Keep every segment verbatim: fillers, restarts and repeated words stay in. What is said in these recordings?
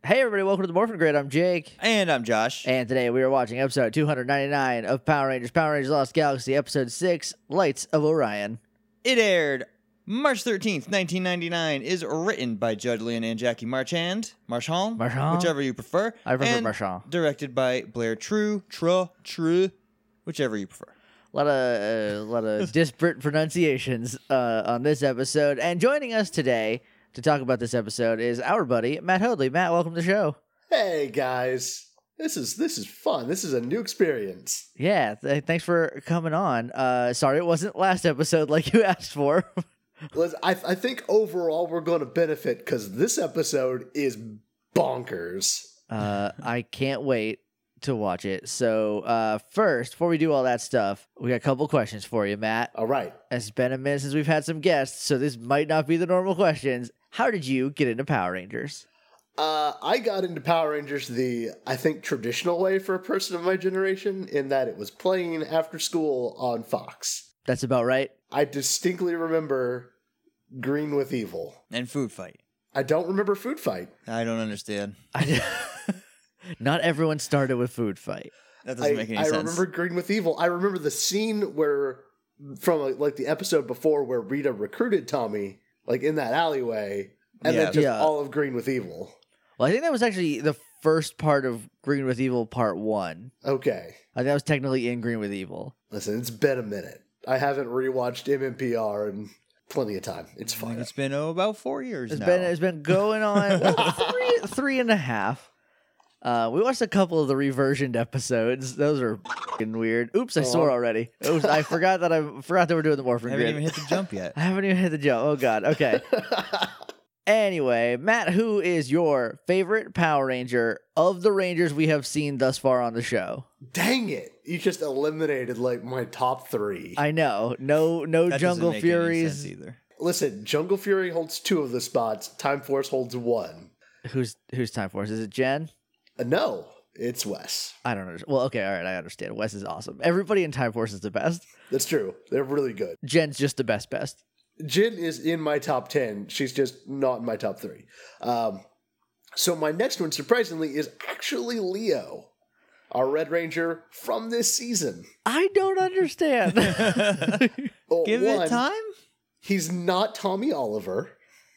Hey everybody, welcome to the Morphin Grid. I'm Jake. And I'm Josh. And today we are watching episode two ninety-nine of Power Rangers, Power Rangers Lost Galaxy, episode six, Lights of Orion. It aired March thirteenth, nineteen ninety-nine, is written by Judd Lynn and Jackie Marchand. Marchand? Marchand? Whichever you prefer. I prefer and Marchand. Directed by Blair True, True, True, whichever you prefer. A lot of, uh, lot of disparate pronunciations uh, on this episode. And joining us today to talk about this episode is our buddy, Matt Hoadley. Matt, welcome to the show. Hey guys, this is this is fun. This is a new experience. Yeah, th- thanks for coming on. Uh, sorry it wasn't last episode like you asked for. Listen, I, I think overall we're going to benefit because this episode is bonkers. uh, I can't wait to watch it. So uh, first, before we do all that stuff, we got a couple questions for you, Matt. All right. It's been a minute since we've had some guests, so this might not be the normal questions. How did you get into Power Rangers? Uh, I got into Power Rangers the, I think, traditional way for a person of my generation, in that it was playing after school on Fox. That's about right. I distinctly remember Green with Evil. And Food Fight. I don't remember Food Fight. I don't understand. I, not everyone started with Food Fight. That doesn't I, make any I sense. remember Green with Evil. I remember the scene where, from like the episode before where Rita recruited Tommy, like in that alleyway, and Yeah. then just Yeah. all of Green with Evil. Well, I think that was actually the first part of Green with Evil part one. Okay. I think that was technically in Green with Evil. Listen, it's been a minute. I haven't rewatched M M P R in plenty of time. It's I think fine. it's been oh, about four years It's now. been it's been going on well, three three and a half. Uh, we watched a couple of the reversioned episodes. Those are fucking weird. Oops, I swore already. Oops, I forgot that I forgot that we're doing the Morphin I haven't Grid. even hit the jump yet. I haven't even hit the jump. Oh god. Okay. Anyway, Matt, who is your favorite Power Ranger of the Rangers we have seen thus far on the show? Dang it. You just eliminated like my top three. I know. No no That Jungle doesn't make any Furies. sense either. Listen, Jungle Fury holds two of the spots. Time Force holds one. Who's who's Time Force? Is it Jen? Uh, no, it's Wes. I don't know. Well, okay, all right, I understand. Wes is awesome. Everybody in Time Force is the best. That's true. They're really good. Jen's just the best best. Jin is in my top ten. She's just not in my top three. Um, so my next one, surprisingly, is actually Leo, our Red Ranger from this season. I don't understand. Well, Give one, it time? He's not Tommy Oliver.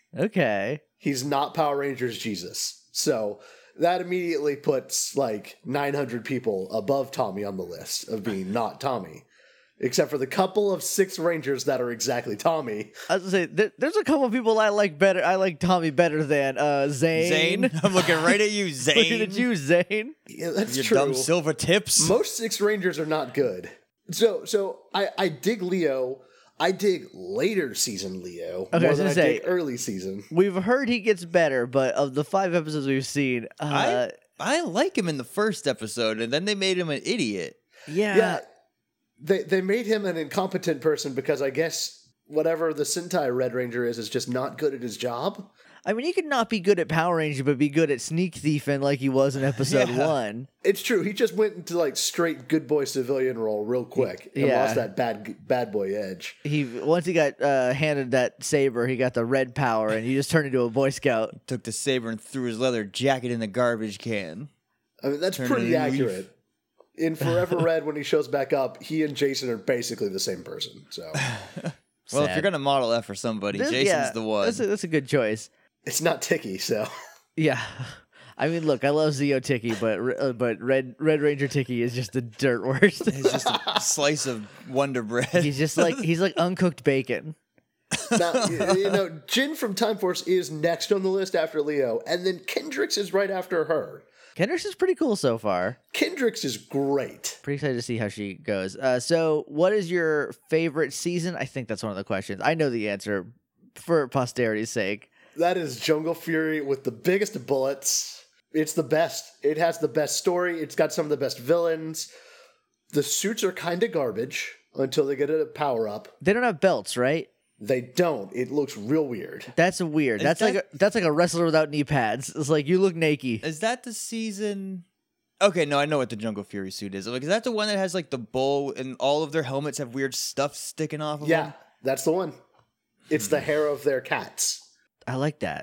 Okay. He's not Power Rangers Jesus. So that immediately puts like nine hundred people above Tommy on the list of being not Tommy. Except for the couple of six Rangers that are exactly Tommy. I was gonna say there, there's a couple of people I like better. I like Tommy better than uh, Zane. Zane? I'm looking right at you, Zane. Looking at you, Zane. Yeah, that's Your true. dumb silver tips. Most six Rangers are not good. So so I, I dig Leo. I dig later season Leo Okay, I more was than gonna I say- dig early season. We've heard he gets better, but of the five episodes we've seen, uh, I, I like him in the first episode, and then they made him an idiot. yeah, Yeah, they they made him an incompetent person because I guess whatever the Sentai Red Ranger is is just not good at his job. I mean, he could not be good at Power Ranger, but be good at sneak thiefing like he was in episode Yeah. one. It's true. He just went into like straight good boy civilian role real quick and Yeah. lost that bad bad boy edge. He once he got uh, handed that saber, he got the red power, and he just turned into a Boy Scout. Took the saber and threw his leather jacket in the garbage can. I mean, that's Turn pretty it into leaf. accurate. In Forever Red, when he shows back up, he and Jason are basically the same person. So Well, if Sad. you're gonna model F for somebody, This- Jason's yeah, the one. That's a, that's a good choice. it's not Tiki. So Yeah, I mean, look, I love Zeo Tiki, but uh, but Red Red Ranger Tiki is just the dirt worst. He's just a slice of Wonder Bread. He's just like he's like uncooked bacon. now, you you know, Jin from Time Force is next on the list after Leo, and then Kendricks is right after her. Kendricks is pretty cool so far. Kendricks is great. Pretty excited to see how she goes. Uh, so, what is your favorite season? I think that's one of the questions. I know the answer for posterity's sake. That is Jungle Fury with the biggest of bullets. It's the best. It has the best story. It's got some of the best villains. The suits are kind of garbage until they get a power up. They don't have belts, right? They don't. It looks real weird. That's weird. Is That's like that- a, that's like a wrestler without knee pads. It's like you look naked. Is that the season? Okay, no, I know what the Jungle Fury suit is. Like, is that the one that has like the bow and all of their helmets have weird stuff sticking off of Yeah, them? that's the one. It's the hair of their cats. I like that.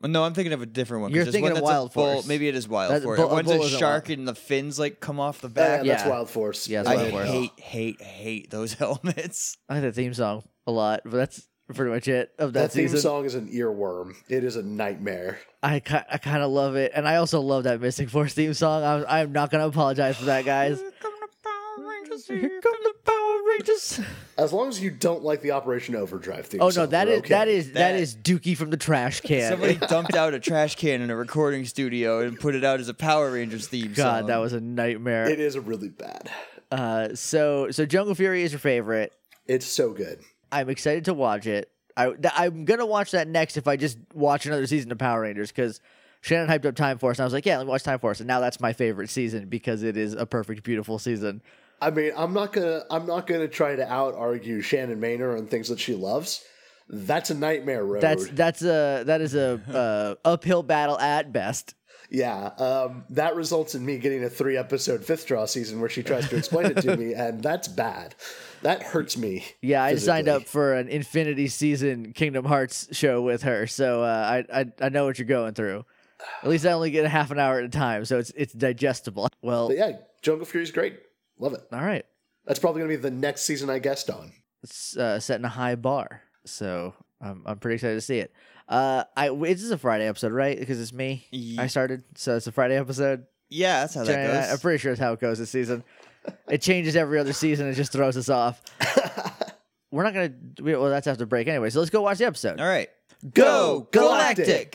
No, I'm thinking of a different one. 'cause You're there's thinking one of that's Wild a bull. Force. Maybe it is Wild That- Force. bull- a One's bull a isn't shark wild. and the fins like come off the Yeah, back. that's Yeah. Wild Force. Yeah, it's I Wild Force. hate, hate, hate those helmets. I like that theme song a lot, but that's pretty much it of that, That theme season. song is an earworm. It is a nightmare. I, ki- I kind of love it, and I also love that Mystic Force theme song. I'm, I'm not gonna apologize for that, guys. Here come the Power Rangers. Here come the Power Rangers. As long as you don't like the Operation Overdrive theme Oh song, no, that we're is okay. that is that That- is Dookie from the trash can. Somebody dumped out a trash can in a recording studio and put it out as a Power Rangers theme song. God, that was a nightmare. It is really bad. Uh, so so Jungle Fury is your favorite. It's so good. I'm excited to watch it. I th- I'm gonna watch that next if I just watch another season of Power Rangers because Shannon hyped up Time Force and I was like, yeah, let me watch Time Force, and now that's my favorite season because it is a perfect, beautiful season. I mean, I'm not gonna I'm not gonna try to out argue Shannon Maynor on things that she loves. That's a nightmare road. That's that's a that is a uh, uphill battle at best. Yeah, um, that results in me getting a three episode Fifth Draw season where she tries to explain it to me, and that's bad. That hurts me. Yeah, I signed physically. up for an Infinity Season Kingdom Hearts show with her, so uh, I, I I know what you're going through. At least I only get a half an hour at a time, so it's it's digestible. Well, But yeah, Jungle Fury's great. Love it. all right, That's probably gonna be the next season I guest on. it's uh, setting a high bar, so I'm I'm pretty excited to see it. Uh, I this is a Friday episode, right? Because it's me. Ye- I started, so it's a Friday episode. Yeah, that's how that Jenny and I- I'm goes. pretty sure that's how it goes this season. It changes every other season. It just throws us off. We're not gonna. We, well, that's after break anyway. So let's go watch the episode. All right. Go Galactic!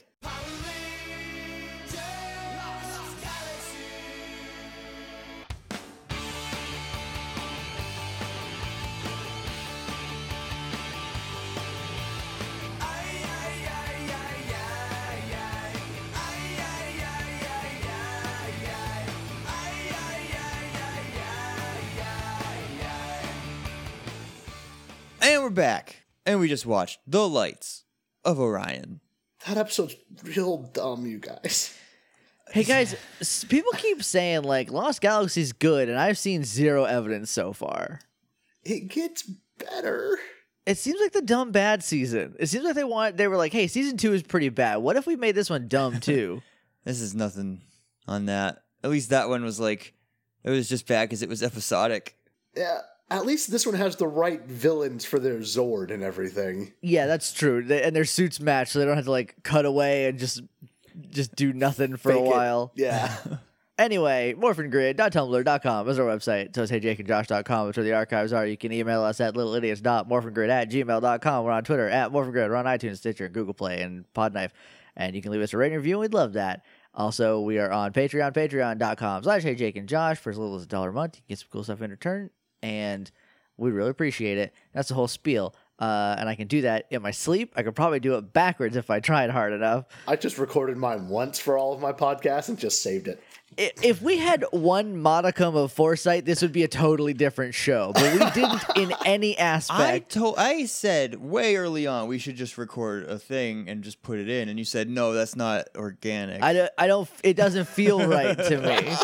And we're back. And we just watched The Lights of Orion. That episode's real dumb, you guys. Hey guys, s- people keep saying like Lost Galaxy's good, and I've seen zero evidence so far. It gets better. It seems like the dumb bad season. It seems like they want they were like, hey, season two is pretty bad. What if we made this one dumb too? This is nothing on that. At least that one was like, it was just bad because it was episodic. Yeah, at least this one has the right villains for their Zord and everything. Yeah, that's true. They, and their suits match, so they don't have to like cut away and just just do nothing for Fake a it. while. Yeah. Anyway, morphin grid dot tumblr dot com is our website. So it's hey jake and josh dot com. That's where the archives are. You can email us at little idiots dot morphin grid at gmail dot com. We're on Twitter at morphingrid. We're on iTunes, Stitcher, Google Play, and Podknife. And you can leave us a rating review, and we'd love that. Also, we are on Patreon, patreon dot com slash hey jake and josh. For as little as a dollar a month, you can get some cool stuff in return, and we'd really appreciate it. That's the whole spiel. Uh, and I can do that in my sleep. I could probably do it backwards if I tried hard enough. I just recorded mine once for all of my podcasts and just saved it. I- If we had one modicum of foresight, this would be a totally different show. But we didn't in any I aspect. told, I said way early on we should just record a thing and just put it in, and you said no, that's not organic. I don't, I don't. It doesn't feel right to me.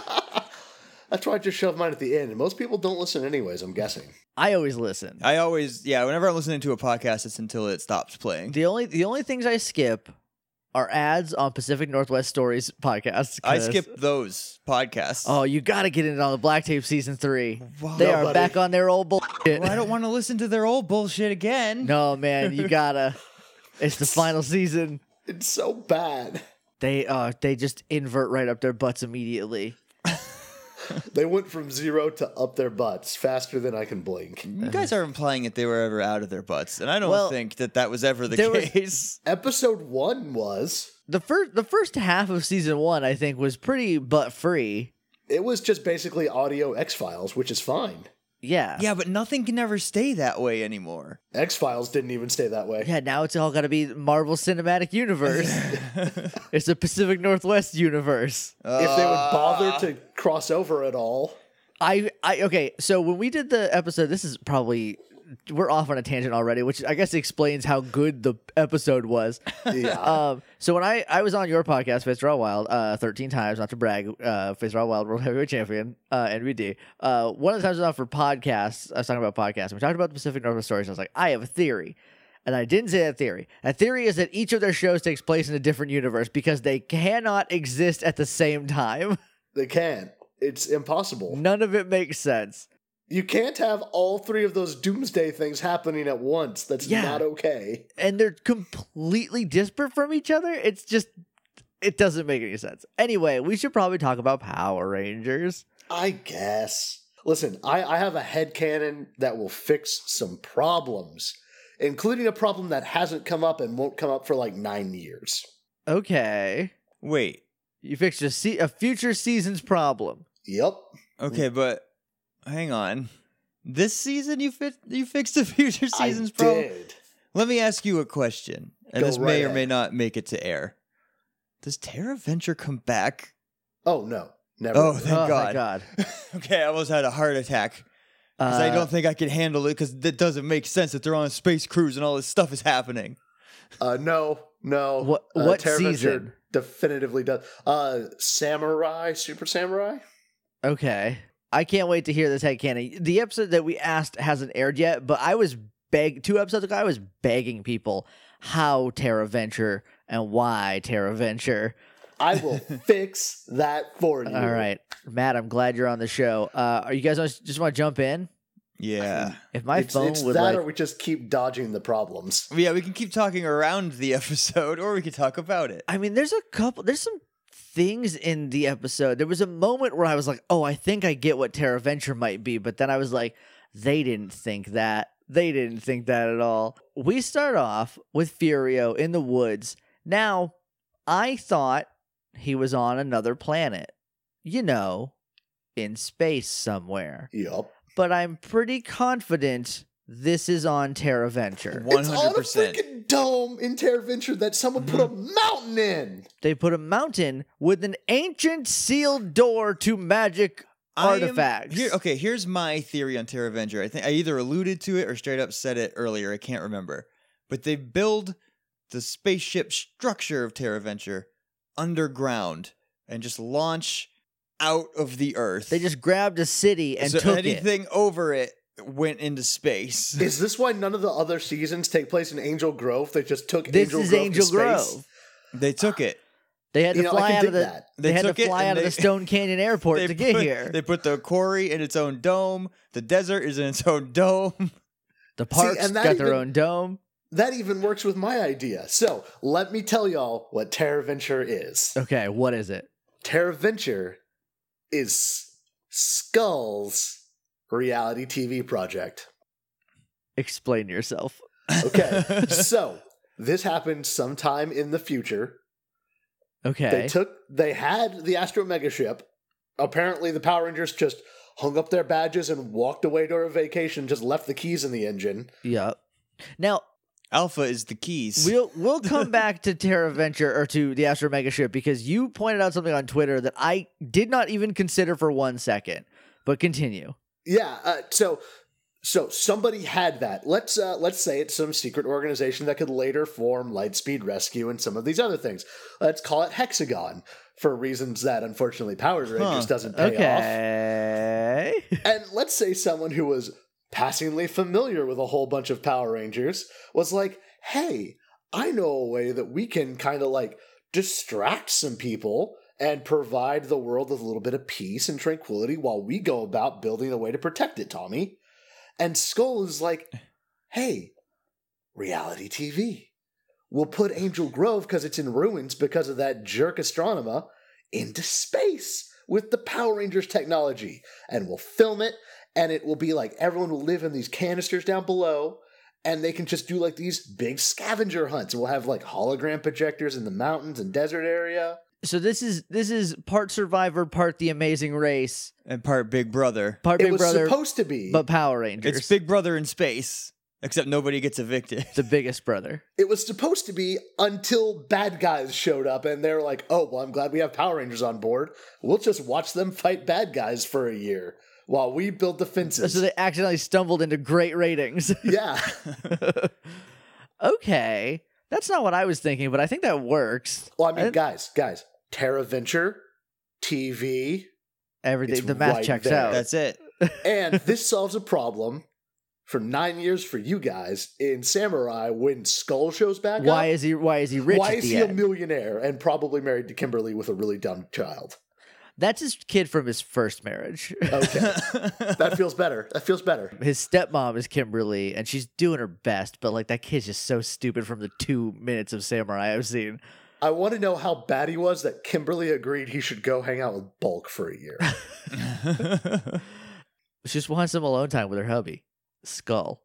That's why I just shoved mine at the end. And most people don't listen anyways, I'm guessing. I always listen. I always, yeah, whenever I'm listening to a podcast, it's until it stops playing. The only the only things I skip are ads on Pacific Northwest Stories podcasts. I 'cause- skip those podcasts. Oh, you got to get in on the Black Tape season three. Wow. They No, are buddy. back on their old bullshit. Well, I don't want to listen to their old bullshit again. No, man, you gotta. It's the final season. It's so bad. They uh they just invert right up their butts immediately. They went from zero to up their butts faster than I can blink. You guys are implying that they were ever out of their butts, and I don't Well, think that that was ever the there was- case. Episode one was. The first the first half of season one, I think, was pretty butt free. It was just basically audio X Files, which is fine. Yeah. Yeah, but nothing can ever stay that way anymore. X Files didn't even stay that way. Yeah, now it's all got to be Marvel Cinematic Universe. It's the Pacific Northwest universe. If they would bother to cross over at all. I, I okay, so when we did the episode, this is probably we're off on a tangent already, which I guess explains how good the episode was. Yeah. Um, so when I, I was on your podcast, Face Raw Wild, uh, thirteen times, not to brag, uh, Face Raw Wild World Heavyweight Champion, uh, N B D. Uh, one of the times I was on for podcasts, I was talking about podcasts, and we talked about the Pacific Northwest stories. And I was like, I have a theory. And I didn't say that theory. That theory is that each of their shows takes place in a different universe because they cannot exist at the same time. They can't. It's impossible. None of it makes sense. You can't have all three of those doomsday things happening at once. That's Yeah. not okay. And they're completely disparate from each other. It's just, it doesn't make any sense. Anyway, we should probably talk about Power Rangers. I guess. Listen, I, I have a headcanon that will fix some problems, including a problem that hasn't come up and won't come up for like nine years. Okay. Wait. You fixed a, se- a future season's problem. Yep. Okay, but hang on. This season you fit you fixed the future season's I problem? did. Let me ask you a question. And Go this right may or ahead. may not make it to air. Does Terra Venture come back? Oh, no. Never. Oh, thank oh, God. thank God. Okay, I almost had a heart attack. Because I Uh, don't think I can handle it because it doesn't make sense that they're on a space cruise and all this stuff is happening. Uh, no, no. What- uh, what Terra Venture season? definitively does. Uh, Samurai, Super Samurai? Okay. I can't wait to hear this headcanon. The episode that we asked hasn't aired yet, but I was beg two episodes ago, I was begging people how Terra Venture and why Terra Venture. I will fix that for you. All right. Matt, I'm glad you're on the show. Uh, are you guys just want to jump in? Yeah. If my it's, phone it's would that like or we just keep dodging the problems. Yeah, we can keep talking around the episode or we can talk about it. I mean, there's a couple, there's some things in the episode. There was a moment where I was like, oh, I think I get what Terra Venture might be. But then I was like, they didn't think that. They didn't think that at all. We start off with Furio in the woods. Now, I thought he was on another planet. You know, in space somewhere. Yep. But I'm pretty confident this is on Terra Venture. One It's hundred on a percent. freaking dome in Terra Venture that someone put a mountain in. They put a mountain with an ancient sealed door to magic I am- artifacts. here, okay, here's my theory on Terra Venture. I think I either alluded to it or straight up said it earlier. I can't remember. But they build the spaceship structure of Terra Venture underground and just launch out of the Earth. They just grabbed a city and so took it. anything over it went into space. Is this why none of the other seasons take place in Angel Grove? They just took This Angel is Grove Angel to space? Grove. They took it. They had to You know, I fly can out of dig the. that. They, They had to took it fly and out of they- the Stone Canyon Airport They to get put- here. They put the quarry in its own dome. The desert is in its own dome. The parks and that got their even- own dome. That even works with my idea. So let me tell y'all what Terra Venture is. Okay, what is it? Terra Venture is Skull's reality T V project. Explain yourself. Okay, so this happened sometime in the future. Okay. They took, they had the Astro Mega ship. Apparently, the Power Rangers just hung up their badges and walked away to a vacation. Just left the keys in the engine. Yep. Now Alpha is the keys. we'll we'll come back to Terra Venture or to the Astro Mega ship because you pointed out something on Twitter that I did not even consider for one second. But continue. Yeah. Uh, so, so somebody had that. Let's uh, let's say it's some secret organization that could later form Lightspeed Rescue and some of these other things. Let's call it Hexagon for reasons that unfortunately Power Rangers Huh. doesn't pay off. Okay. And let's say someone who was passingly familiar with a whole bunch of Power Rangers was like, hey, I know a way that we can kind of like distract some people and provide the world with a little bit of peace and tranquility while we go about building a way to protect it, Tommy. And Skull is like, hey, reality T V. We'll put Angel Grove, because it's in ruins because of that jerk Astronema, into space with the Power Rangers technology. And we'll film it, and it will be like everyone will live in these canisters down below, and they can just do like these big scavenger hunts. We'll have like hologram projectors in the mountains and desert area. So this is this is part Survivor, part The Amazing Race, and part Big Brother. part It Big was Brother, supposed to be. but Power Rangers. It's Big Brother in space, except nobody gets evicted. the biggest brother. It was supposed to be until bad guys showed up, and they're like, oh, well, I'm glad we have Power Rangers on board. We'll just watch them fight bad guys for a year while we build the fences. So they accidentally stumbled into great ratings. Yeah. Okay. That's not what I was thinking, but I think that works. Well, I mean, I- guys, guys, Terra Venture, T V, Everything It's the math right checks there. out. That's it. and this solves a problem for nine years for you guys in Samurai when Skull shows back Why up. is he? Why is he rich? Why at is the he a end? millionaire and probably married to Kimberly with a really dumb child? That's his kid from his first marriage. Okay, that feels better. That feels better. His stepmom is Kimberly, and she's doing her best, but like that kid's just so stupid from the two minutes of Samurai I've seen. I want to know how bad he was that Kimberly agreed he should go hang out with Bulk for a year. She just wants some alone time with her hubby, Skull.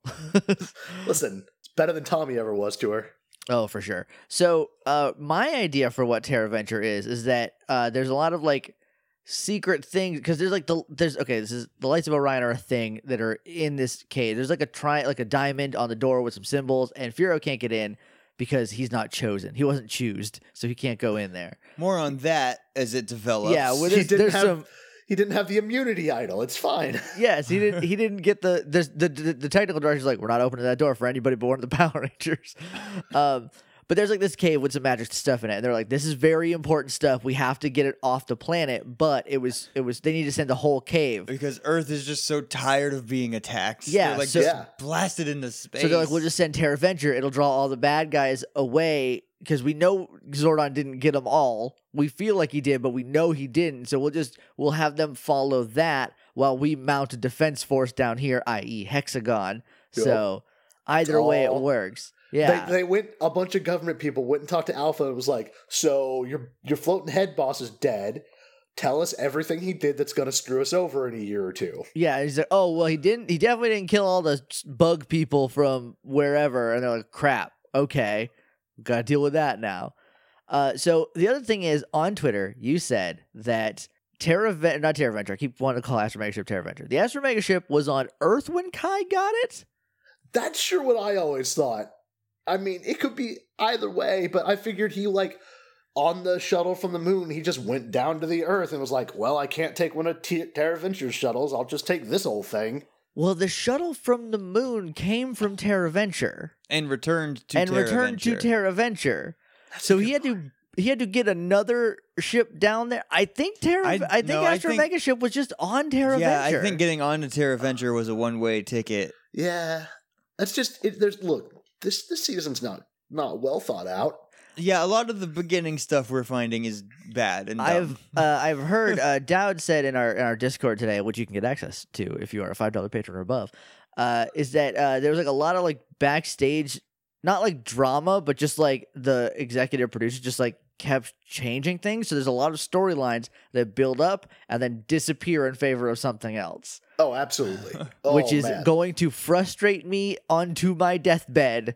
Listen, it's better than Tommy ever was to her. Oh, for sure. So, uh, my idea for what Terra Venture is is that uh, there's a lot of like secret things because there's like the there's okay, this is the Lights of Orion are a thing that are in this cave. There's like a tri like a diamond on the door with some symbols, and Furo can't get in because he's not chosen. He wasn't choosed, so he can't go in there. More on that as it develops. Yeah, well, He there's, didn't there's have some. he didn't have the immunity idol. It's fine. Yes, he didn't. He didn't get the the the, the, the technical director's like, we're not opening that door for anybody but one of the Power Rangers. Um, but there's like this cave with some magic stuff in it, and they're like, this is very important stuff. We have to get it off the planet. But it was it was they need to send the whole cave. because Earth is just so tired of being attacked. Yeah, They're like so- just Yeah. blasted into space. So they're like, we'll just send Terra Venture. It'll draw all the bad guys away because we know Zordon didn't get them all. We feel like he did, but we know he didn't. So we'll just we'll have them follow that while we mount a defense force down here, that is. Hexagon. Yep. So either way, it Oh. works. Yeah. They, they went. A bunch of government people went and talked to Alpha and was like, "So your your floating head boss is dead. Tell us everything he did that's going to screw us over in a year or two." Yeah, he's like, oh well, he didn't. He definitely didn't kill all the s- bug people from wherever. And they're like, crap. Okay, got to deal with that now. Uh, so the other thing is on Twitter, you said that Terra, Ven- not Terra Venture. I keep wanting to call Astro Mega Ship Terra Venture. The Astro Mega Ship was on Earth when Kai got it. That's sure what I always thought. I mean, it could be either way, but I figured he like on the shuttle from the moon, he just went down to the Earth and was like, "Well, I can't take one of T- Terra Venture's shuttles. I'll just take this old thing." Well, the shuttle from the moon came from Terra Venture and returned to and Terra returned Venture. to Terra Venture. So he had to he had to get another ship down there. I think Terra. I, I- think no, I Astro think- Mega Ship was just on Terra Yeah, Venture. I think getting onto Terra Venture was a one-way ticket. Yeah, that's just it. There's look, this this season's not not well thought out. Yeah, a lot of the beginning stuff we're finding is bad and dumb. I've uh, I've heard uh, Dowd said in our in our Discord today, which you can get access to if you are a five dollar patron or above, uh, is that uh, there was like a lot of like backstage, not like drama, but just like the executive producer just like kept changing things. So there's a lot of storylines that build up and then disappear in favor of something else, Oh, absolutely. Oh, which is man. going to frustrate me onto my deathbed.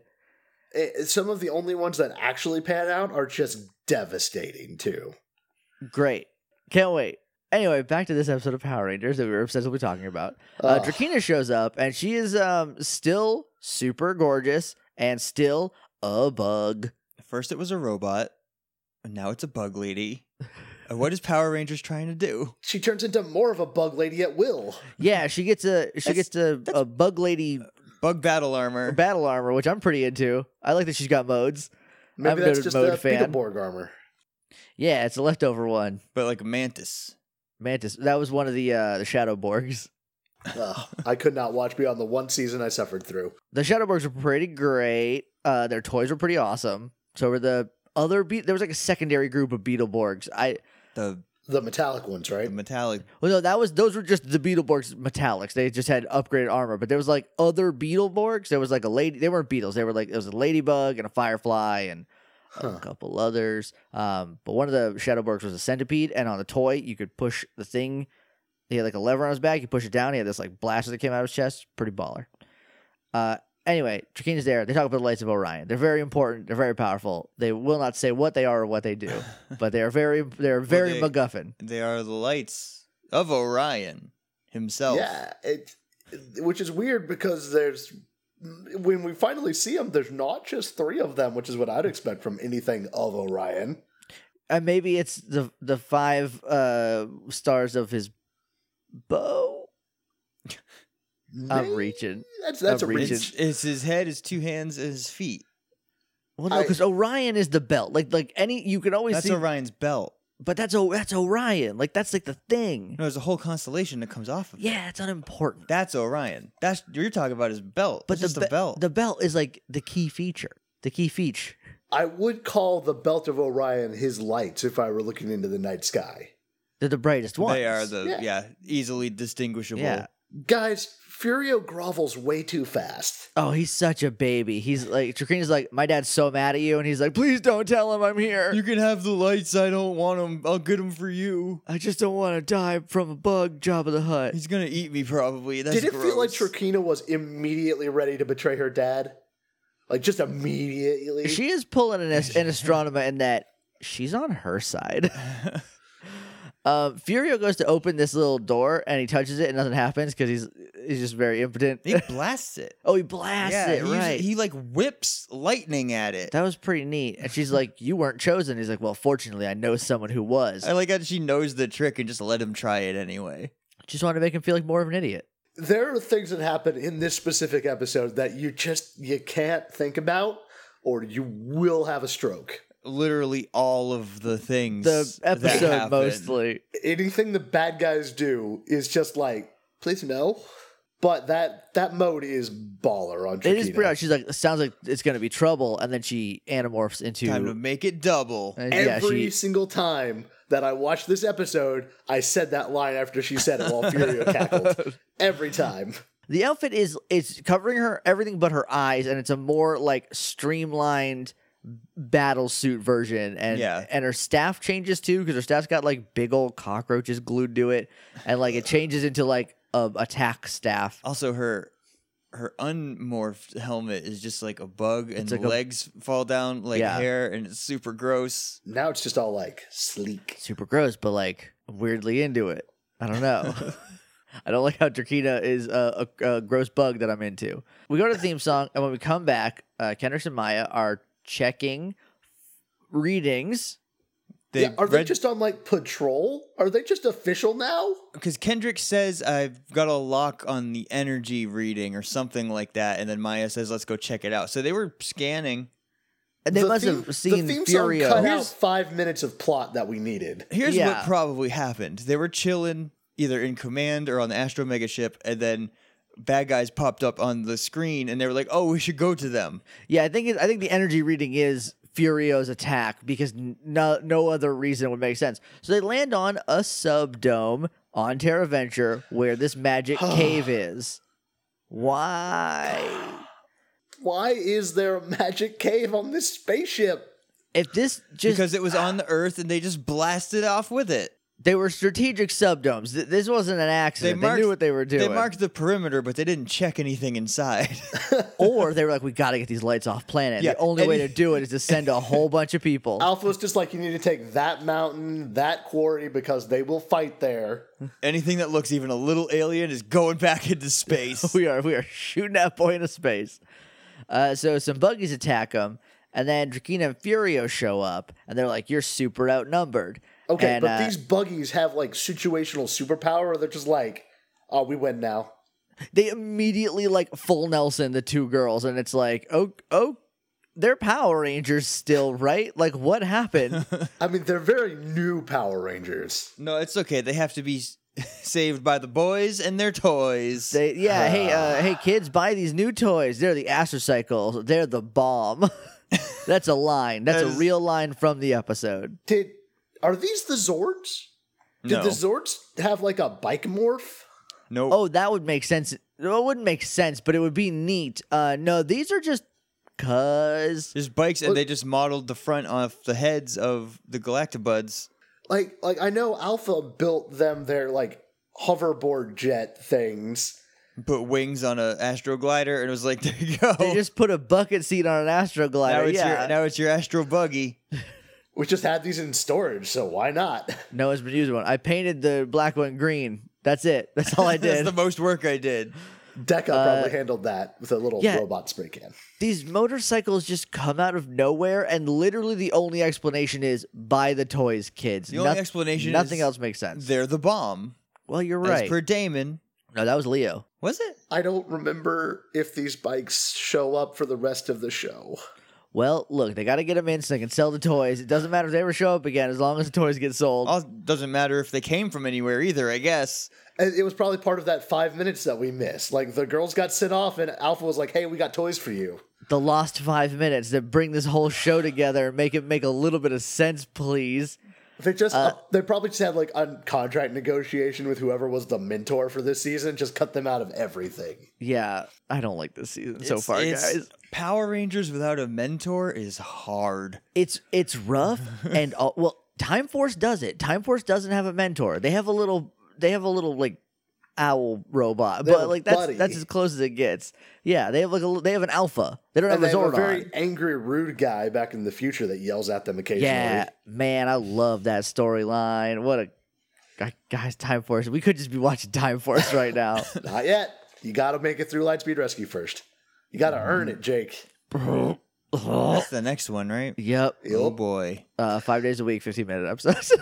It- some of the only ones that actually pan out are just devastating too. Great, can't wait. Anyway, back to this episode of Power Rangers that we were obsessively talking about. Uh, Ugh. Drakina shows up, and she is um still super gorgeous and still a bug. First it was a robot, and now it's a bug lady. Uh, what is Power Rangers trying to do? She turns into more of a bug lady at will. Yeah, she gets a she That's- gets a, that's- a bug lady Bug battle armor. battle armor, which I'm pretty into. I like that she's got modes. I'm Maybe a that's good just mode a fan. Beetleborg armor. Yeah, it's a leftover one. But like a mantis. Mantis. That was one of the uh, the Shadow Borgs. Ugh, I could not watch beyond the one season I suffered through. The Shadow Borgs were pretty great. Uh, their toys were pretty awesome. So were the other be- there was like a secondary group of Beetleborgs. I The, The metallic ones, the right? metallic. Well, no, that was those were just the Beetleborgs metallics. They just had upgraded armor, but there was like other Beetleborgs. There was like a lady. They weren't beetles. They were like it was a ladybug and a firefly and a Huh. couple others. Um, but one of the Shadowborgs was a centipede, and on the toy you could push the thing. He had like a lever on his back. You push it down. He had this like blaster that came out of his chest. Pretty baller. Uh, anyway, Trakina's there. They talk about the Lights of Orion. They're very important. They're very powerful. They will not say what they are or what they do, but they are very they're very they- MacGuffin. They are the lights of Orion himself. Yeah, it, which is weird because there's when we finally see them, there's not just three of them, which is what I'd expect from anything of Orion. And maybe it's the the five uh, stars of his bow. I'm Maybe- reaching. That's that's I'm a reach. reaching. It's, it's his head, his two hands, and his feet. Well, no, I- because Orion is the belt. Like like any, you can always That's see. Orion's belt. but that's o- that's Orion. Like that's like the thing. No, there's a whole constellation that comes off of it. Yeah, it's unimportant. That's Orion. That's you're talking about his belt. But That's the just be- a belt. the belt is like the key feature. The key feature. I would call the belt of Orion his lights if I were looking into the night sky. They're the brightest ones. They are the Yeah. yeah, easily distinguishable. Yeah. Guys, Furio grovels way too fast. Oh, he's such a baby. He's like Trakeena's like, my dad's so mad at you, and he's like, please don't tell him I'm here. You can have the lights. I don't want them. I'll get them for you. I just don't want to die from a bug. Jabba the Hutt. He's gonna eat me probably. That's Did it feel like gross. Trakina was immediately ready to betray her dad? Like, just immediately? She is pulling an, an Astronema in that she's on her side. um, Furio goes to open this little door, and he touches it, and nothing happens because he's he's just very impotent. He blasts it. Oh, he blasts yeah, it, he, right. he like whips lightning at it. That was pretty neat. And she's like, you weren't chosen. He's like, well, fortunately, I know someone who was. I like how she knows the trick and just let him try it anyway. Just wanted to make him feel like more of an idiot. There are things that happen in this specific episode that you just, you can't think about, or you will have a stroke. Literally all of the things. The that episode happen. mostly. Anything the bad guys do is just like, please no. But that that mode is baller on Trakina. It is pretty much. She's like, sounds like it's going to be trouble. And then she anamorphs into. Time to make it double. Uh, yeah, Every she, single time that I watched this episode, I said that line after she said it while Furio cackled. Every time. the outfit is it's covering her everything but her eyes, and it's a more like streamlined battle suit version. And Yeah. and her staff changes too because her staff's got like big old cockroaches glued to it, and like it changes into like a attack staff. Also, her her unmorphed helmet is just like a bug, and It's the like a- legs fall down like Yeah. hair, and it's super gross. Now it's just all like sleek. Super gross, but like weirdly into it. I don't know. I don't like how Trakina is a, a, a gross bug that I'm into. We go to the theme song, and when we come back, uh, Kendrick and Maya are checking readings. They Yeah, are they just on like patrol? Are they just official now? because Kendrick says I've got a lock on the energy reading or something like that, and then Maya says let's go check it out. So they were scanning. And they The must theme- have seen the theme song Furio. cut out Here's- five minutes of plot that we needed. Here's Yeah. what probably happened. They were chilling either in command or on the Astro Mega ship, and then bad guys popped up on the screen, and they were like, "Oh, we should go to them." Yeah, I think it, I think the energy reading is Furio's attack because n- no no other reason would make sense. So they land on a subdome on Terra Venture where this magic cave is. Why? Why is there a magic cave on this spaceship? If this just Because it was on the Earth, and they just blasted off with it. they were strategic subdomes. Th- This wasn't an accident. They, knew what they were doing. They marked the perimeter, but they didn't check anything inside. Or they were like, we got to get these lights off planet. Yeah, the only way and- to do it is to send a whole bunch of people. Alpha's just like, you need to take that mountain, that quarry, because they will fight there. Anything that looks even a little alien is going back into space. we are we are shooting that boy into space. Uh, so some buggies attack them, and then Drakina and Furio show up, and they're like, "You're super outnumbered." Okay, And, but uh, these buggies have like situational superpower, or they're just like, oh, we win now. they immediately like full Nelson the two girls, and it's like, oh oh, they're Power Rangers still, right? Like, what happened? I mean, they're very new Power Rangers. No, it's okay. They have to be s- saved by the boys and their toys. They, yeah, hey, uh, hey, kids, buy these new toys. They're the Astrocycles. They're the bomb. That's a line. That's That a is- real line from the episode. Did are these the Zords? Did No. the Zords have like a bike morph? Nope. Oh, that would make sense. It wouldn't make sense, but it would be neat. Uh, no, these are just cuz. There's bikes, and they just modeled the front off the heads of the Galactobuds. Like, like I know Alpha built them their like hoverboard jet things. Put wings on a Astro Glider, and it was like, there you go. They just put a bucket seat on an Astro now Glider. it's Yeah. your now it's your Astro Buggy. We just had these in storage, so why not? no one's been using one. I painted the black one green. That's it. That's all I That's did. the most work I did. Deca probably handled that with a little yeah. robot spray can. These motorcycles just come out of nowhere, and literally the only explanation is buy the toys, kids. The only Noth- explanation Nothing is else makes sense. They're the bomb. Well, you're As right. per Damon. no, that was Leo. Was it? I don't remember if these bikes show up for the rest of the show. well, look, they got to get them in so they can sell the toys. It doesn't matter if they ever show up again as long as the toys get sold. Also, doesn't matter if they came from anywhere either, I guess. And it was probably part of that five minutes that we missed. Like, the girls got sent off, and Alpha was like, hey, we got toys for you. The lost five minutes that bring this whole show together and make it make a little bit of sense, please. They just, Uh, uh, they probably just had, like, a contract negotiation with whoever was the mentor for this season, just cut them out of everything. Yeah, I don't like this season so It's- far, it's- guys. Power Rangers without a mentor is hard. It's it's rough and uh, well, Time Force does it. Time Force doesn't have a mentor. They have a little. They have a little like owl robot, They have but a like that's buddy. that's as close as it gets. Yeah, they have like a they have an alpha. They don't And have they a have a Zordon. very angry, rude guy back in the future that yells at them occasionally. Yeah, man, I love that storyline. What a gu- guys, Time Force. We could just be watching Time Force right now. Not yet. You got to make it through Lightspeed Rescue first. You got to earn it, Jake. That's the next one, right? Yep. Oh Yup. boy. Uh, five days a week, fifteen minute episodes.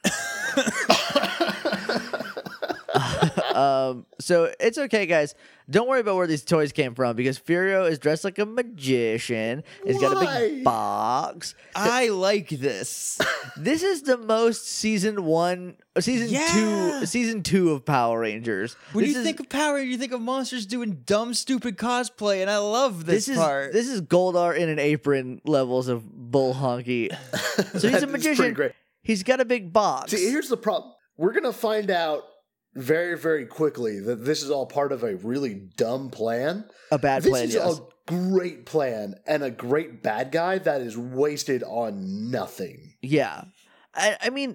um, so it's okay, guys. Don't worry about where these toys came from because Furio is dressed like a magician. He's got a Why? big box. I like this. This is the most season one, uh, season Yeah. two, season two of Power Rangers. When This you is- think of Power Rangers, you think of monsters doing dumb, stupid cosplay, and I love this, this is part. this is Goldar in an apron levels of bull honky. So he's That a is pretty magician. great. He's got a big box. See, here's the problem. We're going to find out very, very quickly that this is all part of a really dumb plan. a bad This plan, is yes. a great plan and a great bad guy that is wasted on nothing. Yeah. I, I mean,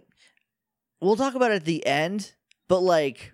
we'll talk about it at the end, but like,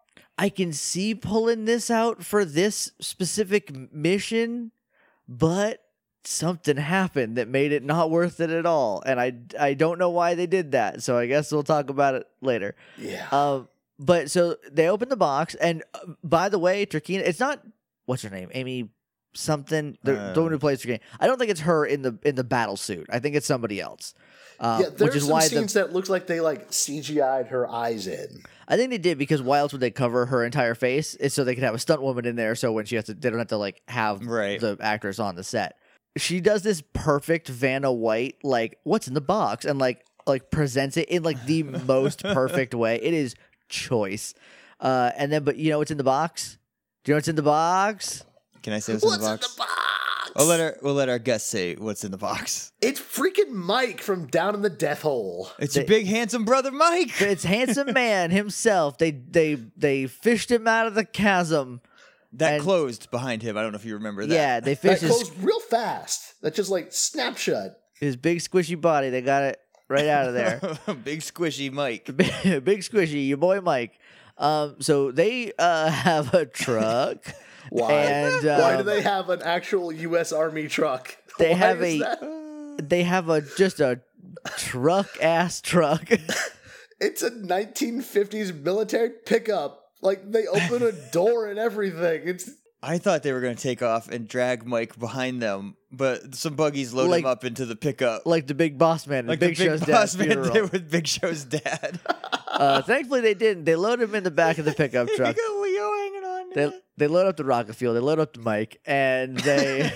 I can see pulling this out for this specific m- mission, but something happened that made it not worth it at all. And I, I don't know why they did that. So I guess we'll talk about it later. Yeah. Um, but so they open the box, and uh, by the way, Trakina, it's not what's her name, Amy something, the, Uh. the one who plays Trakina. I don't think it's her in the in the battle suit. I think it's somebody else. Uh, yeah, there which are is some why the, scenes that looks like they like C G I'd her eyes in. I think they did because why else would they cover her entire face? It's so they could have a stunt woman in there, so when she has to, they don't have to like have Right. the actress on the set. She does this perfect Vanna White, like what's in the box, and like like presents it in like the most perfect way. It is choice. Uh, and then, but you know what's in the box? Do you know what's in the box? Can I say what's, What's in the box? box? We'll let our we'll let our guests say what's in the box. It's freaking Mike from Down in the Death Hole. It's They- your big handsome brother Mike. It's handsome man himself. They they they fished him out of the chasm. That and- closed behind him. I don't know if you remember that. Yeah, they That fished his, closed real fast. That just like snap shut. his big squishy body. They got it right out of there. Big squishy Mike. big, big squishy, your boy Mike. Um, so they uh have a truck. Why? And, Why do um, they have an actual U S Army truck? They Why have is a- that? They have a just a truck ass truck. It's a nineteen fifties military pickup. Like they open a door and everything. It's I thought they were going to take off and drag Mike behind them, but some buggies load Like- him up into the pickup. like the big boss man, and Like Big the Show's big dad's boss man funeral. did with Big Show's dad. Uh, thankfully, they didn't. They load him in the back of the pickup You truck. got Leo hanging on. to They it. they load up the rocket fuel. They load up the Mike, and they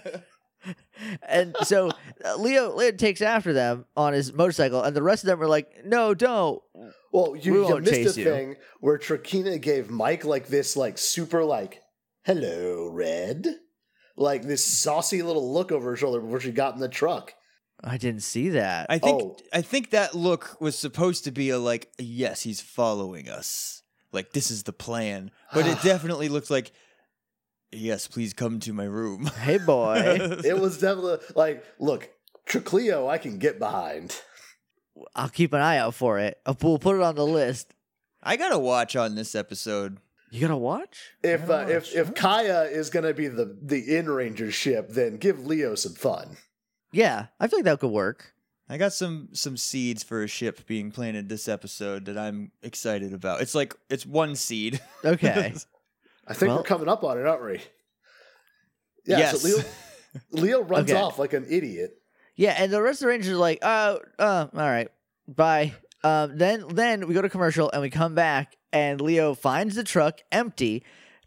and so uh, Leo Leo takes after them on his motorcycle, and the rest of them are like, "No, don't." well, We you, you won't missed chase a you. thing where Trakina gave Mike like this, like super like, "Hello, Red," like this saucy little look over her shoulder before she got in the truck. I didn't see that. I think Oh. I think that look was supposed to be a like, yes, he's following us. Like this is the plan. But it definitely looked like, yes, please come to my room. Hey, boy, It was definitely like, look, Triclio, I can get behind. I'll keep an eye out for it. I'll- We'll put it on the list. I got to watch on this episode. You gotta watch. If uh, if Gosh, if huh? Kaya is gonna be the the in Ranger ship, then give Leo some fun. Yeah, I feel like that could work. I got some some seeds for a ship being planted this episode that I'm excited about. It's like it's one seed. Okay. I think Well- we're coming up on it, aren't we? Yeah. Yes. So Leo Leo runs Okay. off like an idiot. Yeah, and the rest of the Rangers are like, "Oh, uh, all right, bye." Um, then then we go to commercial and we come back, and Leo finds the truck empty,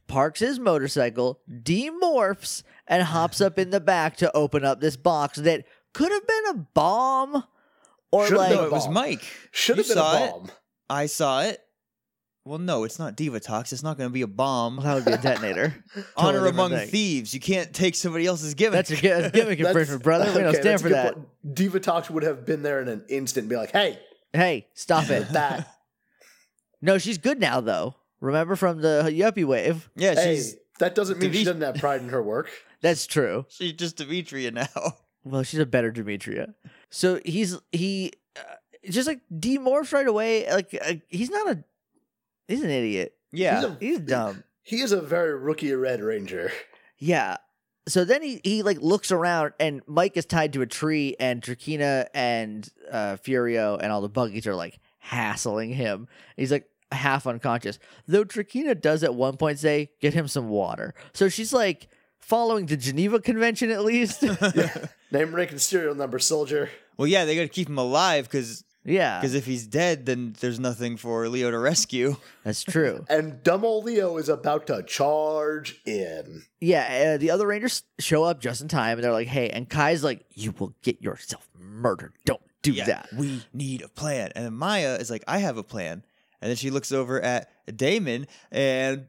parks his motorcycle, demorphs, and hops up in the back to open up this box that could have been a bomb or Should've like been No, a it was bomb. Mike. Should You have been saw a it. bomb. I saw it. Well, no, it's not Divatox. It's not going to be a bomb. well, that would be a detonator. Honor Totally among different thing. thieves. You can't take somebody else's gimmick. That's a, gi- that's gimmick That's- infringement, brother. We don't okay, stand that's a for good that. point. Divatox would have been there in an instant and be like, hey, Hey, stop it. that. No, she's good now though. Remember from the yuppie wave? yeah, hey, she's that doesn't mean she Divi- doesn't have pride in her work. That's true. she's just Demetria now. Well, she's a better Demetria. So he's he uh, just like demorphs right away. Like uh, he's not a he's an idiot. Yeah. He's a- He's dumb. He is a very rookie Red Ranger. Yeah. So then he, he like looks around and Mike is tied to a tree and Trakina and uh, Furio and all the buggies are like hassling him. He's like half unconscious. Though Trakina does at one point say, get him some water. So she's like following the Geneva Convention at least. Yeah. Name, rank, and serial number, soldier. Well, yeah, they got to keep him alive because Yeah, if he's dead, then there's nothing for Leo to rescue. that's true. And dumb old Leo is about to charge in. Yeah, uh, the other Rangers show up just in time and they're like, hey, and Kai's like, you will get yourself murdered. Don't do Yeah, that. we need a plan. And then Maya is like, I have a plan. And then she looks over at Damon and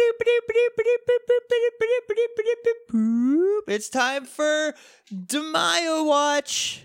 it's time for Demaya Watch.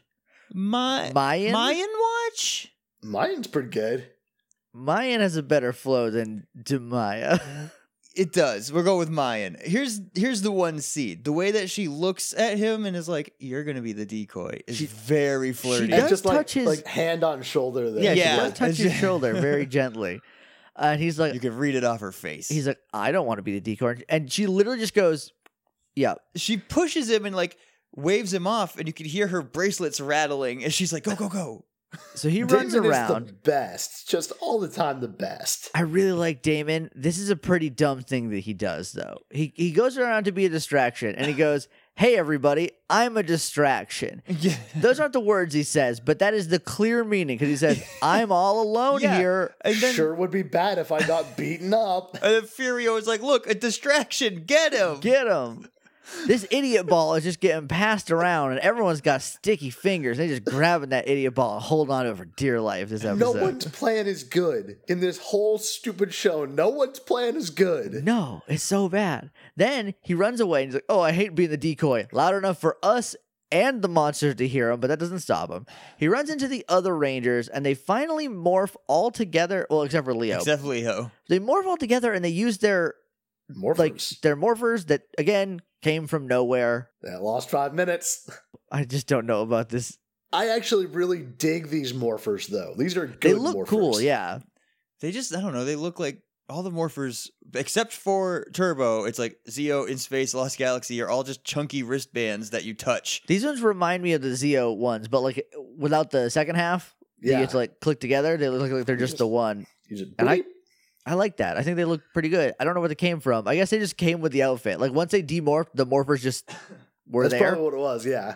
My Mayan? Mayan Watch? Mine's pretty good. Mayan has a better flow than Demaya. It does. We'll go with Mayan. Here's here's the one seed. The way that she looks at him and is like, "You're gonna be the decoy," is She- very flirty. she And does just like, touch his- like hand on shoulder there. Yeah, Yeah. she does touch his shoulder very gently. Uh, and he's like, You can read it off her face. he's like, I don't want to be the decoy. And she literally just goes, yeah. she pushes him and like waves him off, and you can hear her bracelets rattling, and she's like, "Go, go, go!" So he Damon runs is around. the best. Just all the time the best. I really like Damon. This is a pretty dumb thing that he does, though. He he goes around to be a distraction, and he goes, "Hey, everybody, I'm a distraction." Yeah. Those aren't the words he says, but that is the clear meaning because he says, "I'm all alone Yeah. here." And then, Sure would be bad if I got beaten up. and then Furio is like, "Look, a distraction. Get him." Get him. This idiot ball is just getting passed around, and everyone's got sticky fingers. They just grabbing that idiot ball and holding on to it for dear life. This No episode. one's plan is good. In this whole stupid show, no one's plan is good. No, it's so bad. Then he runs away and he's like, "Oh, I hate being the decoy. Loud enough for us and the monsters to hear him, but that doesn't stop him." He runs into the other Rangers, and they finally morph all together. Well, except for Leo, Except Leo. they morph all together, and they use their Morphers. like their morphers that again came from nowhere. That lost five minutes. I just don't know about this. I actually really dig these morphers, though. These are good They look morphers. cool, yeah. They just, I don't know. They look like all the morphers, except for Turbo. It's like Zeo, In Space, Lost Galaxy are all just chunky wristbands that you touch. These ones remind me of the Zeo ones, but like without the second half, you Yeah. get to like click together. They look like they're just just- the one. You just And I- bleep. I like that. I think they look pretty good. I don't know where they came from. I guess they just came with the outfit. Like once they demorphed, the morphers just were That's there. probably what it was, yeah.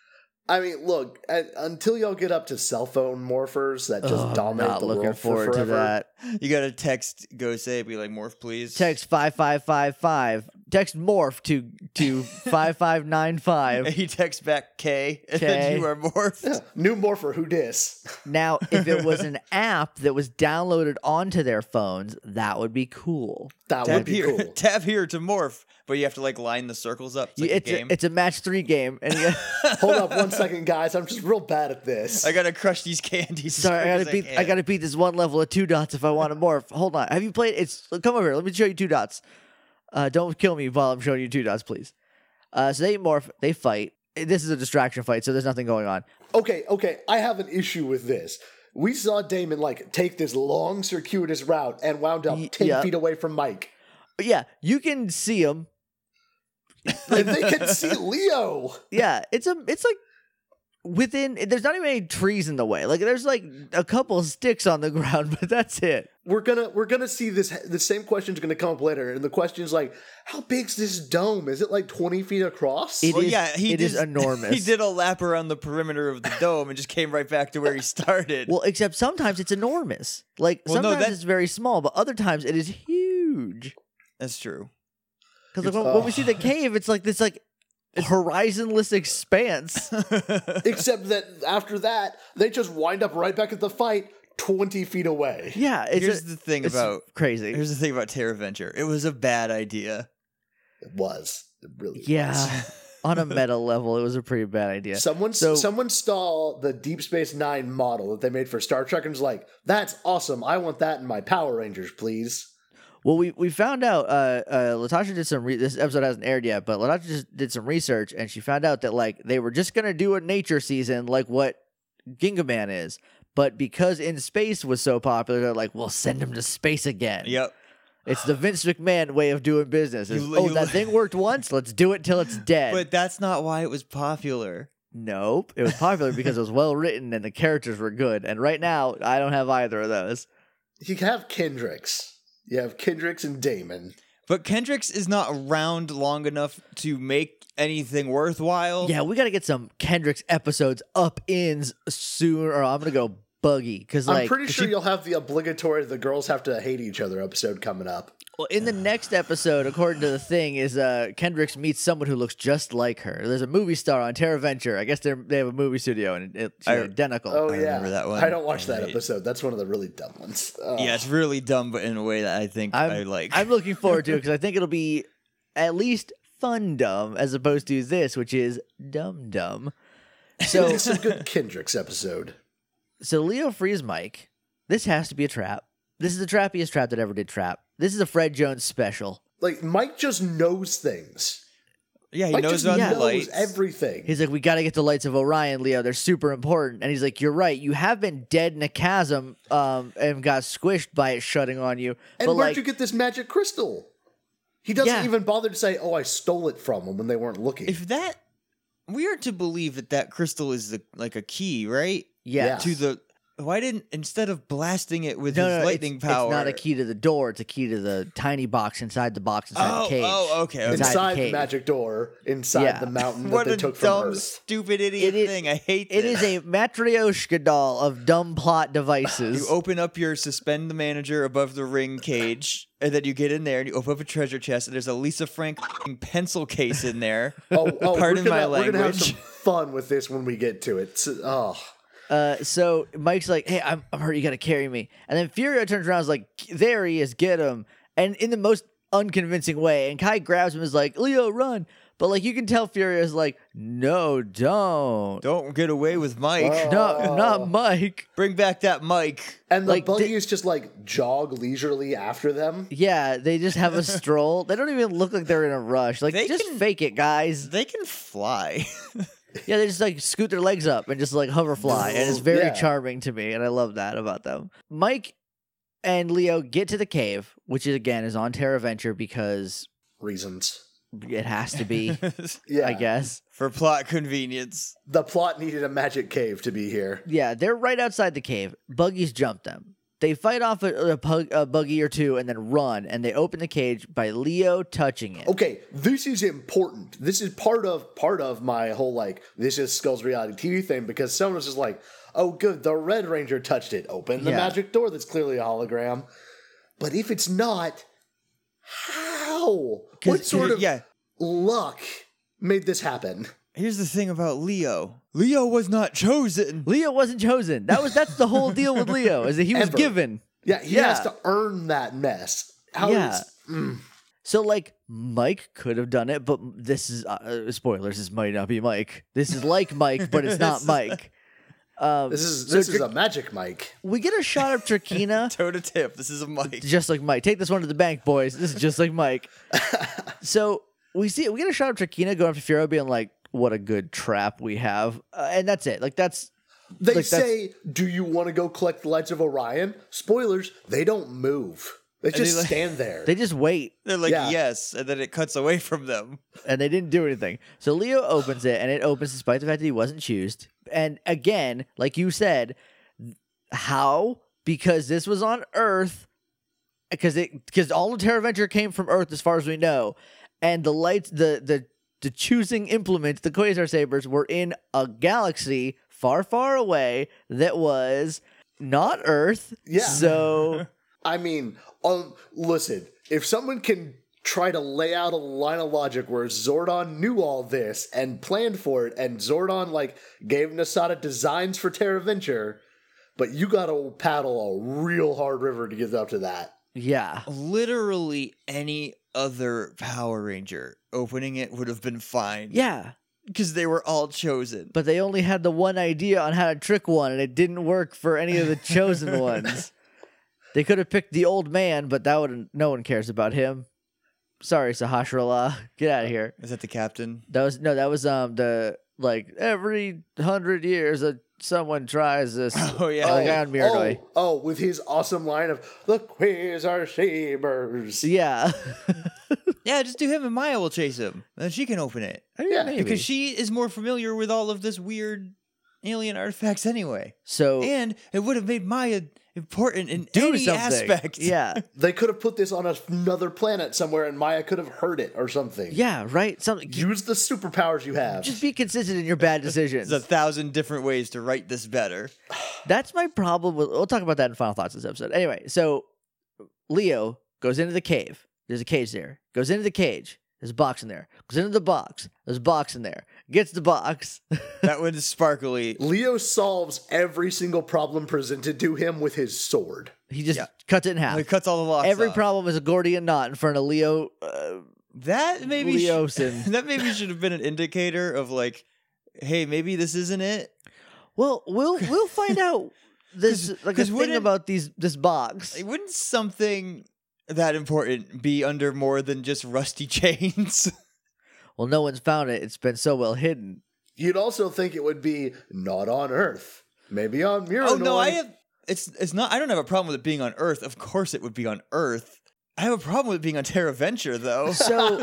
I mean, look, at, until y'all get up to cell phone morphers that just Ugh, I'm dominate not the looking world forward for to forever. that. You got to text Gosei, be like, "Morph, please." Text five five five five. Text morph to to five five nine And five. he texts back K, and K. then you are morphed. Yeah, new morpher, who dis? Now, if it was an app that was downloaded onto their phones, that would be cool. That would Tab be here, cool. tab here to morph, but you have to like line the circles up. It's, like You- it's a a, game. it's a match three game, and you, Hold up one second, guys. I'm just real bad at this. I gotta crush these candies. as sorry, I quick gotta as beat. can. I gotta beat this one level of two dots if I want to morph. Hold on, have you played? It's come over here. Let me show you two dots. Uh, don't kill me while I'm showing you two dots, please. Uh, so they morph, they fight. This is a distraction fight, so there's nothing going on. Okay, okay, I have an issue with this. We saw Damon like take this long circuitous route and wound up Y- ten yeah. feet away from Mike. But yeah, you can see them. And they can see Leo. Yeah, it's a, it's like within. There's not even any trees in the way. Like there's like a couple sticks on the ground, but that's it. We're gonna we're gonna see this. The same question's gonna come up later, and the question is like, how big's this dome? Is it like twenty feet across? It Well, is- yeah, he it is just- enormous. He did a lap around the perimeter of the dome and just came right back to where he started. Well, except sometimes it's enormous. Like Well, no, sometimes that- it's very small, but other times it is huge. That's true. Because like, when, when we see the cave, it's like this like horizonless expanse. Except that after that, they just wind up right back at the fight twenty feet away. Yeah, it's Here's a- the thing it's about crazy. Here's the thing about Terra Venture. It was a bad idea. It was. It really Yeah, was. on a meta level, it was a pretty bad idea. Someone, So- someone stole the Deep Space Nine model that they made for Star Trek and was like, that's awesome. I want that in my Power Rangers, please. Well, we, we found out, uh, uh, Latasha did some, re- this episode hasn't aired yet, but Latasha just did some research and she found out that, like, they were just going to do a nature season like what Ginga Man is. But because In Space was so popular, they're like, we'll send him to space again. Yep. It's the Vince McMahon way of doing business. It's, You- oh, you- that thing worked once? Let's do it till it's dead. But that's not why it was popular. Nope. It was popular because it was well written and the characters were good. And right now, I don't have either of those. You have Kendricks. You have Kendricks and Damon. But Kendricks is not around long enough to make anything worthwhile. Yeah, we got to get some Kendricks episodes up ins soon, or I'm going to go buggy. Because, like, I'm pretty 'cause sure she- you'll have the obligatory the girls have to hate each other episode coming up. well, in the next episode, according to the thing, is uh, Kendricks meets someone who looks just like her. There's a movie star on Terra Venture. I guess they they have a movie studio and it, she's I- identical. Oh, I yeah. remember that one. I don't watch that Right. episode. That's one of the really dumb ones. Oh. Yeah, it's really dumb, but in a way that I think I'm, I like. I'm looking forward to it because I think it'll be at least fun dumb as opposed to this, which is dumb dumb. So, It's a good Kendricks episode. so Leo frees Mike. This has to be a trap. This is the trappiest trap that ever did trap. This is a Fred Jones special. Like, Mike just knows things. yeah, he Mike knows just about yeah. the knows lights. everything. He's like, we got to get the lights of Orion, Leo. They're super important. And he's like, you're right. You have been dead in a chasm um, and got squished by it shutting on you. and but where'd like, you get this magic crystal? He doesn't Yeah. even bother to say, oh, I stole it from him when they weren't looking. If that, we are to believe that that crystal is the, like a key, right? yeah. Yeah. To the. Why didn't instead of blasting it with No, his no, no, lightning it's, power? it's not a key to the door. It's a key to the tiny box inside the box inside Oh, the cage. oh, okay, okay. Inside the inside the, cave. magic door, inside Yeah. the mountain that What they a took from dumb, Earth. stupid idiot It is- thing! I hate It this. is a Matryoshka doll of dumb plot devices. You open up your suspend the manager above the ring cage, and then you get in there and you open up a treasure chest, and there's a Lisa Frank pencil case in there. Oh, oh Pardon we're my gonna, We're gonna have language. some fun with this when we get to it. So- oh, Uh, so Mike's like, "Hey, I'm, I'm hurt. You got to carry me." And then Furio turns around, and is like, "There he is. Get him!" And in the most unconvincing way, and Kai grabs him, and is like, "Leo, run!" But like you can tell, Furio's like, "No, don't, Don't get away with Mike. Oh. no, not Mike." Bring back that Mike. and the Like, buggy they- is just like jog leisurely after them. Yeah, they just have a stroll. They don't even look like they're in a rush. Like, They just can- fake it, guys. They can fly. Yeah, they just like scoot their legs up and just like hoverfly, and it's very Yeah. charming to me, and I love that about them. Mike and Leo get to the cave, which is again is on Terra Venture because Reasons. it has to be, Yeah. I guess. For plot convenience. The plot needed a magic cave to be here. Yeah, they're right outside the cave. Buggies jump them. They fight off a, a, pug, a buggy or two and then run, and they open the cage by Leo touching it. Okay, this is important. This is part of part of my whole like this is Skull's reality T V thing because someone was just like, "Oh, good, the Red Ranger touched it. Open the Yeah. magic door that's clearly a hologram." But if it's not, how? What sort of Yeah. luck made this happen? Here's the thing about Leo. Leo was not chosen. Leo wasn't chosen. That was that's the whole deal with Leo, is that he was Ever. given. Yeah, he Yeah. has to earn that mess. How Yeah. is- So, like, Mike could have done it, but this is uh, spoilers. This might not be Mike. This is like Mike, but it's not Mike. Um, this is so this is Dra- a magic mic. we get a shot of Trakina, Toe to tip. This is a Mike. just like Mike. Take this one to the bank, boys. This is just like Mike. So we see we get a shot of Trakina going up to Furo, being like, "What a good trap we have," uh, and that's it. Like that's They like, that's- say, "Do you want to go collect the lights of Orion?" Spoilers: they don't move. They they just like- stand there. they just wait. They're like, Yeah. yes, and then it cuts away from them. And they didn't do anything. So Leo opens it, and it opens despite the fact that he wasn't choosed. And again, like you said, how? Because this was on Earth. Because it because all of Terra Venture came from Earth, as far as we know, and the lights, the the the choosing implements, the Quasar Sabers, were in a galaxy far, far away that was not Earth. Yeah. So I mean, um, listen, if someone can try to lay out a line of logic where Zordon knew all this and planned for it, and Zordon like gave Nasada designs for Terraventure, but you gotta paddle a real hard river to get up to that. Yeah. Literally any other Power Ranger opening it would have been fine. Yeah. Because they were all chosen. But they only had the one idea on how to trick one, and it didn't work for any of the chosen ones. They could have picked the old man, but that would no one cares about him. Sorry, Sahasrara. Get out of here. Is that the captain? That was no, that was um the like every hundred years that someone tries this. Oh yeah. Oh, guy on Miradoi. Oh, oh, with his awesome line of the Quasar Sabers. Yeah. Yeah, just do him and Maya will chase him. Then she can open it. Yeah, maybe. Because she is more familiar with all of this weird alien artifacts anyway. So And it would have made Maya important in do any something. aspect. Yeah. They could have put this on another planet somewhere, and Maya could have heard it or something. Yeah, right? Something Use the superpowers you have. just be consistent in your bad decisions. There's a thousand different ways to write this better. That's my problem with we'll talk about that in Final Thoughts this episode. Anyway, so Leo goes into the cave. There's a cage there. Goes into the cage. There's a box in there. Goes into the box. There's a box in there. Gets the box. That one's sparkly. Leo solves every single problem presented to him with his sword. He just Yeah. cuts it in half. It cuts all the locks Every off. problem is a Gordian knot in front of Leo. Uh, That maybe sh- Leosin. that maybe should have been an indicator of like, hey, maybe this isn't it. well, we'll we'll find out this 'Cause- like a 'cause thing wouldn't- about these this box. Like, wouldn't something that important be under more than just rusty chains? Well, no one's found it. It's been so well hidden. You'd also think it would be not on Earth. Maybe on Miradoi. Oh no, I have. It's it's not. I don't have a problem with it being on Earth. Of course, it would be on Earth. I have a problem with it being on Terraventure, though. So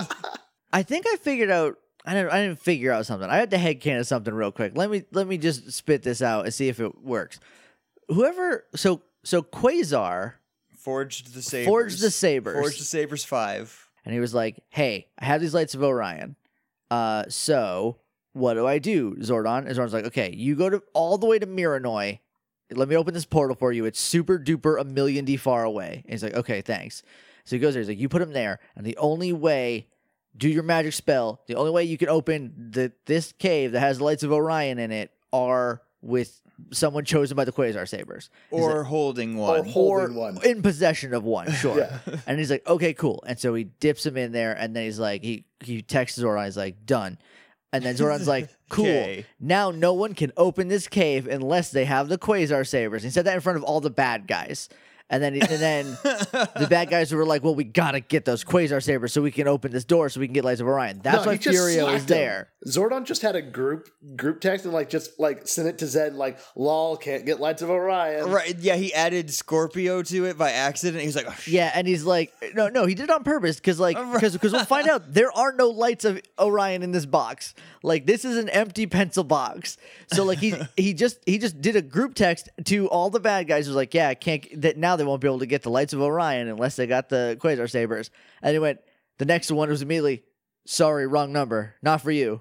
I think I figured out. I didn't. I didn't figure out something. I had to headcanon something real quick. Let me let me just spit this out and see if it works. Whoever. So so Quasar Forged the sabers. forged the sabers, Forged the sabers five. and he was like, "Hey, I have these lights of Orion. Uh, so what do I do, Zordon?" And Zordon's like, "Okay, you go to all the way to Miranoi. Let me open this portal for you. It's super duper a million D far away." And he's like, "Okay, thanks." So he goes there. He's like, "You put him there, and the only way, do your magic spell. The only way you can open the this cave that has the lights of Orion in it are with someone chosen by the Quasar Sabers, He's Or like, holding Or one. holding or one. in possession of one, sure." Yeah. And he's like, "Okay, cool." And so he dips him in there, and then he's like, he he texts Zordon. He's like, "Done." And then Zordon's like, "Cool. Okay. Now no one can open this cave unless they have the Quasar Sabers." And he said that in front of all the bad guys. And then, and then the bad guys were like, "Well, we gotta get those Quasar Sabers so we can open this door so we can get Lights of Orion." That's No, why he just Furio is slacked him. there. Zordon just had a group group text and like just like sent it to Zed like, "Lol, can't get Lights of Orion." Right? Yeah, he added Scorpio to it by accident. He was like, oh, sh- Yeah, and he's like, "No, no, he did it on purpose because, like, because because we'll find out there are no Lights of Orion in this box. Like, this is an empty pencil box. So, like, he he just he just did a group text to all the bad guys. Who's like, yeah, I can't. That now they won't be able to get the Lights of Orion unless they got the Quasar Sabers." And he went. The next one was immediately, "Sorry, wrong number. Not for you.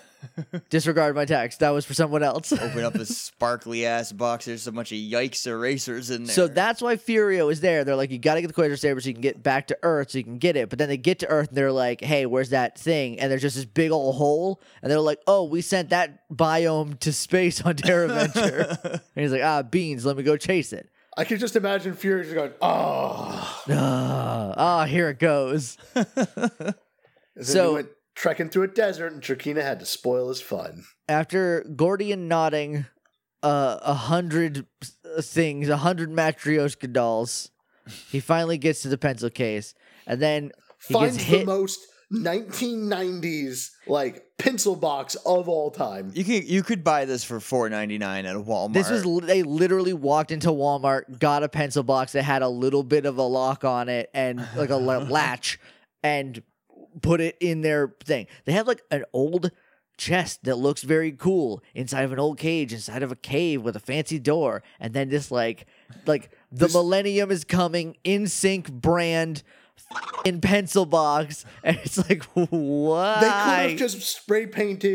Disregard my text. That was for someone else." Open up this sparkly ass box. There's a bunch of yikes erasers in there. So that's why Furio is there. They're like, "You got to get the Quasar Saber so you can get back to Earth so you can get it." But then they get to Earth and they're like, "Hey, where's that thing?" And there's just this big old hole. And they're like, "Oh, we sent that biome to space on Terraventure." And he's like, "Ah, beans. Let me go chase it." I could just imagine Fury just going, "Oh." Ah, ah, here it goes. And then So- he went trekking through a desert, and Trakina had to spoil his fun. After Gordian nodding uh, a hundred things, a hundred Matryoshka dolls, he finally gets to the pencil case. And then he Finds gets the hit. most nineteen nineties like pencil box of all time. you can you could buy this for four ninety-nine at a Walmart. This was li- they literally walked into Walmart, got a pencil box that had a little bit of a lock on it and like a la- latch, and put it in their thing. They have like an old chest that looks very cool inside of an old cage, inside of a cave with a fancy door, and then this like like the This- Millennium is coming in sync brand in pencil box, and it's like why They could have just spray painted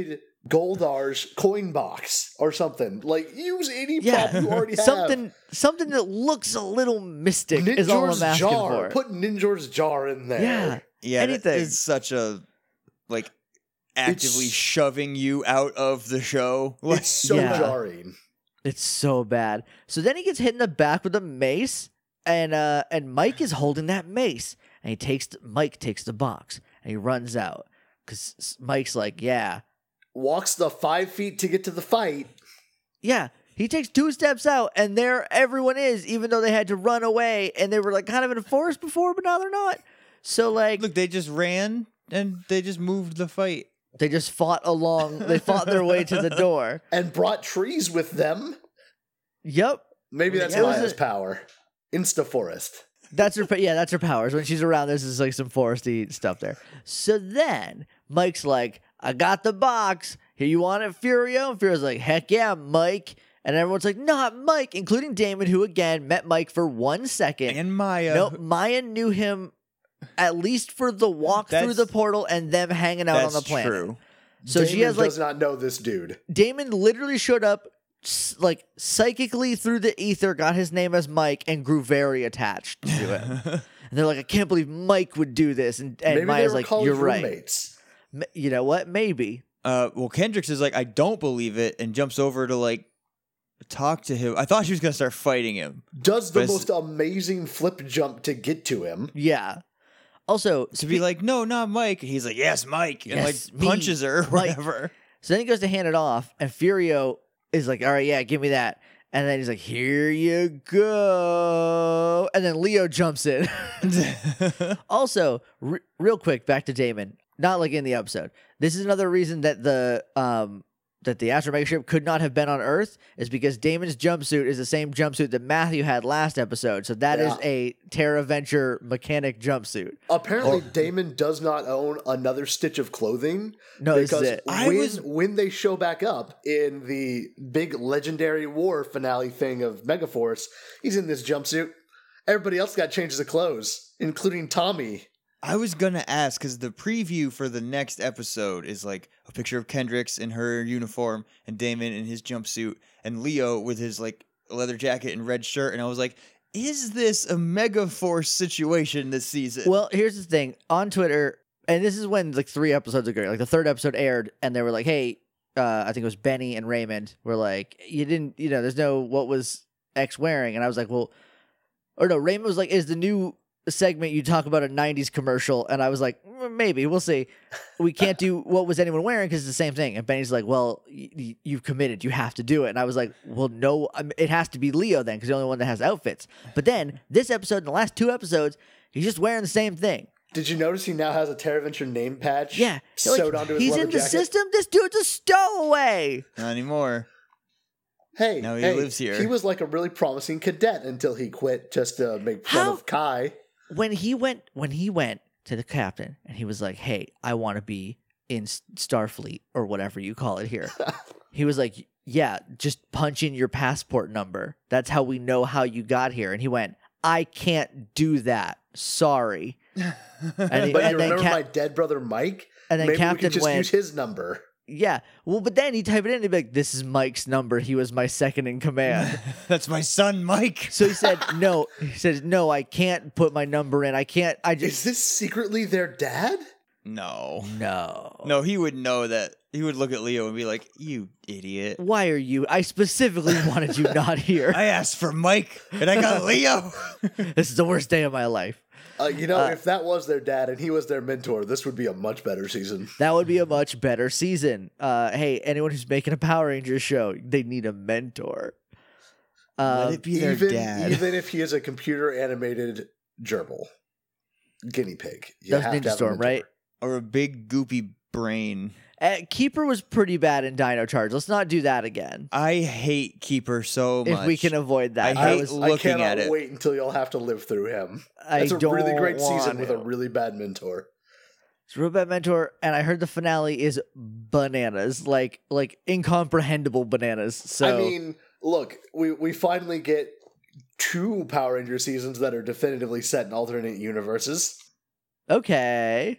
Goldar's coin box or something. Like, use any Yeah, prop you already have. something something that looks a little mystic is all I'm Ninjor's asking jar. for. Put Ninjor's jar in there. Yeah, Yeah, that anything. is such a like actively It's- shoving you out of the show. It's so Yeah. jarring. it's so bad. So then he gets hit in the back with a mace, and uh, and Mike is holding that mace, and he takes the, Mike takes the box, and he runs out because Mike's like, yeah, Walks the five feet to get to the fight. yeah. He takes two steps out, and there everyone is, even though they had to run away, and they were like kind of in a forest before, but now they're not. So like, Look, they just ran and they just moved the fight. they just fought along. They fought their way to the door. And brought trees with them. Yep. Maybe that's It was Maya's a- power. Insta forest. That's her. pa- Yeah, that's her powers. When she's around, there's just like some foresty stuff there. So then Mike's like, "I got the box. Here, you want it, Furio?" And Furio's like, "Heck yeah, Mike!" And everyone's like, "Not Mike," including Damon, who again met Mike for one second. And Maya. No, Maya knew him at least for the walk through That's- the portal and them hanging out on That's the planet. true. So Damon she has like does not know this dude. Damon literally showed up s- like psychically through the ether, got his name as Mike, and grew very attached to him. And they're like, I can't believe Mike would do this. And, and Maybe they Maya's were like, college you're right. roommates. M- You know what? Maybe. Uh, well, Kendricks is like, I don't believe it, and jumps over to like talk to him. I thought she was gonna start fighting him. Does the But it's- most amazing flip jump to get to him. Yeah. Also, To be like, no, not Mike. And he's like, yes, Mike, and Yes, like me, punches her or Mike. whatever. so then he goes to hand it off, and Furio is like, all right, yeah, give me that. And then he's like, here you go. And then Leo jumps in. Also, re- real quick, back to Damon. Not like in the episode. This is another reason that the um that the astromech ship could not have been on Earth is because Damon's jumpsuit is the same jumpsuit that Matthew had last episode. So that is Yeah. a Terra Venture mechanic jumpsuit. Apparently, Damon does not own another stitch of clothing. No, this is because it. I when, was- when they show back up in the big legendary war finale thing of Megaforce, he's in this jumpsuit. Everybody else got changes of clothes, including Tommy. I was gonna ask because the preview for the next episode is like a picture of Kendricks in her uniform and Damon in his jumpsuit and Leo with his like leather jacket and red shirt, and I was like, is this a Mega Force situation this season? Well, here's the thing. On Twitter, and this is when like three episodes ago, like the third episode aired, and they were like, hey, uh, I think it was Benny and Raymond were like, you didn't, you know, there's no, what was X wearing? And I was like, well, or no, Raymond was like, is the new segment you talk about a nineties commercial? And I was like, "Mm, maybe, we'll see. We can't do what was anyone wearing because it's the same thing. And Benny's like, well, y- y- you've committed. You have to do it. And I was like, well, no, I mean, it has to be Leo then because the only one that has outfits. But then this episode and the last two episodes, he's just wearing the same thing. Did you notice he now has a Terra Venture name patch? Yeah. So, like, sewed onto his he's leather in the jacket? system. This dude's a stowaway. Not anymore. Hey, Now he hey, lives here. He was like a really promising cadet until he quit just to make fun How- of Kai. When he went, when he went to the captain and he was like, hey, I want to be in S- Starfleet or whatever you call it here. He was like, yeah, just punch in your passport number. That's how we know how you got here. And he went, I can't do that. Sorry. And, he- But and you then remember Cap- my dead brother Mike? and then Maybe we Captain could just went, use his number. yeah. Well, but then he type it in and he'd be like, this is Mike's number. He was my second in command. That's my son, Mike. So he said, no. He says, no, I can't put my number in. I can't. I Is just. this secretly their dad? No. No. No, he would know that. He would look at Leo and be like, you idiot. Why are you? I specifically wanted you not here. I asked for Mike and I got Leo. This is the worst day of my life. Uh, you know, Uh, if that was their dad and he was their mentor, this would be a much better season. That would be a much better season. Uh, hey, anyone who's making a Power Rangers show, they need a mentor. Let Um, it be their even, dad. even if he is a computer animated gerbil, guinea pig. You That was have to Ninja have a Storm, mentor. right? Or a big goopy brain. uh, Keeper was pretty bad in Dino Charge. Let's not do that again. I hate Keeper so much. If we can avoid that. I I, hate was, looking I cannot at it. wait until you'll have to live through him. I That's a don't really great season want with a to. really bad mentor. It's a real bad mentor, and I heard the finale is bananas, like like incomprehensible bananas. So I mean, look, we, we finally get two Power Ranger seasons that are definitively set in alternate universes. okay,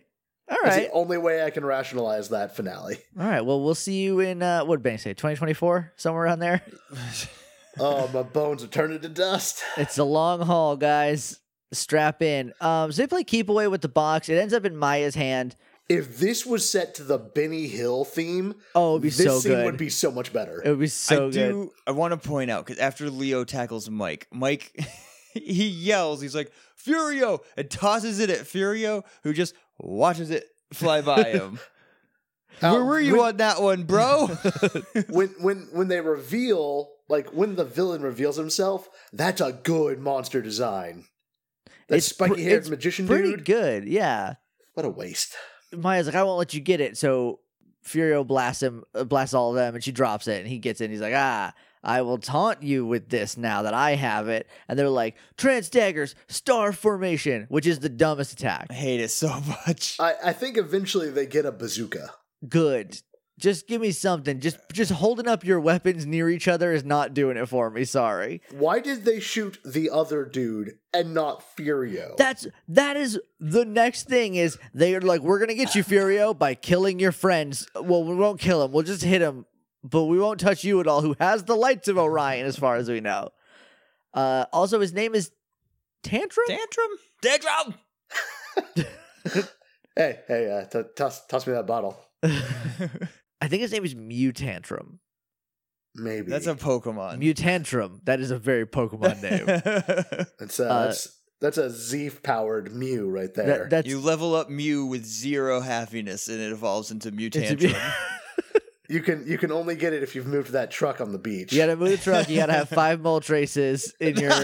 All That's right. the only way I can rationalize that finale. All right. Well, we'll see you in, uh, what did Banks say, twenty twenty-four? Somewhere around there? Oh, my bones are turning to dust. It's a long haul, guys. Strap in. Um, so they play keep away with the box. It ends up in Maya's hand. If this was set to the Benny Hill theme, Oh, it'd be this so scene good. would be so much better. It would be so I good. do. I want to point out because after Leo tackles Mike, Mike he yells. He's like Furio and tosses it at Furio, who just watches it fly by him. How- Where were you when, on that one, bro? when when when they reveal, like when the villain reveals himself, that's a good monster design. That It's pr- spiky haired it's magician Pretty dude. good, yeah. What a waste. Maya's like, I won't let you get it. So Furio blasts him, uh, blasts all of them, and she drops it, and he gets it. And he's like, ah, I will taunt you with this now that I have it. And they're like, Trance Daggers, Star Formation, which is the dumbest attack. I hate it so much. I, I think eventually they get a bazooka. Good. Just give me something. Just just holding up your weapons near each other is not doing it for me. Sorry. Why did they shoot the other dude and not Furio? That's that is the next thing is they are like, we're gonna get you, Furio, by killing your friends. Well, we won't kill him. We'll just hit him, but we won't touch you at all. Who has the lights of Orion, as far as we know. Uh, also, his name is Tantrum. Tantrum? Tantrum! hey, hey, uh, t- toss, toss me that bottle. I think his name is Mutantrum. Maybe. That's a Pokemon. Mutantrum. That is a very Pokemon name. That's, uh, uh, that's, that's a Z-powered Mew right there. That, that's you level up Mew with zero happiness and it evolves into it's a- Mutantrum. You can you can only get it if you've moved that truck on the beach. You gotta move the truck. You gotta have five mole traces in your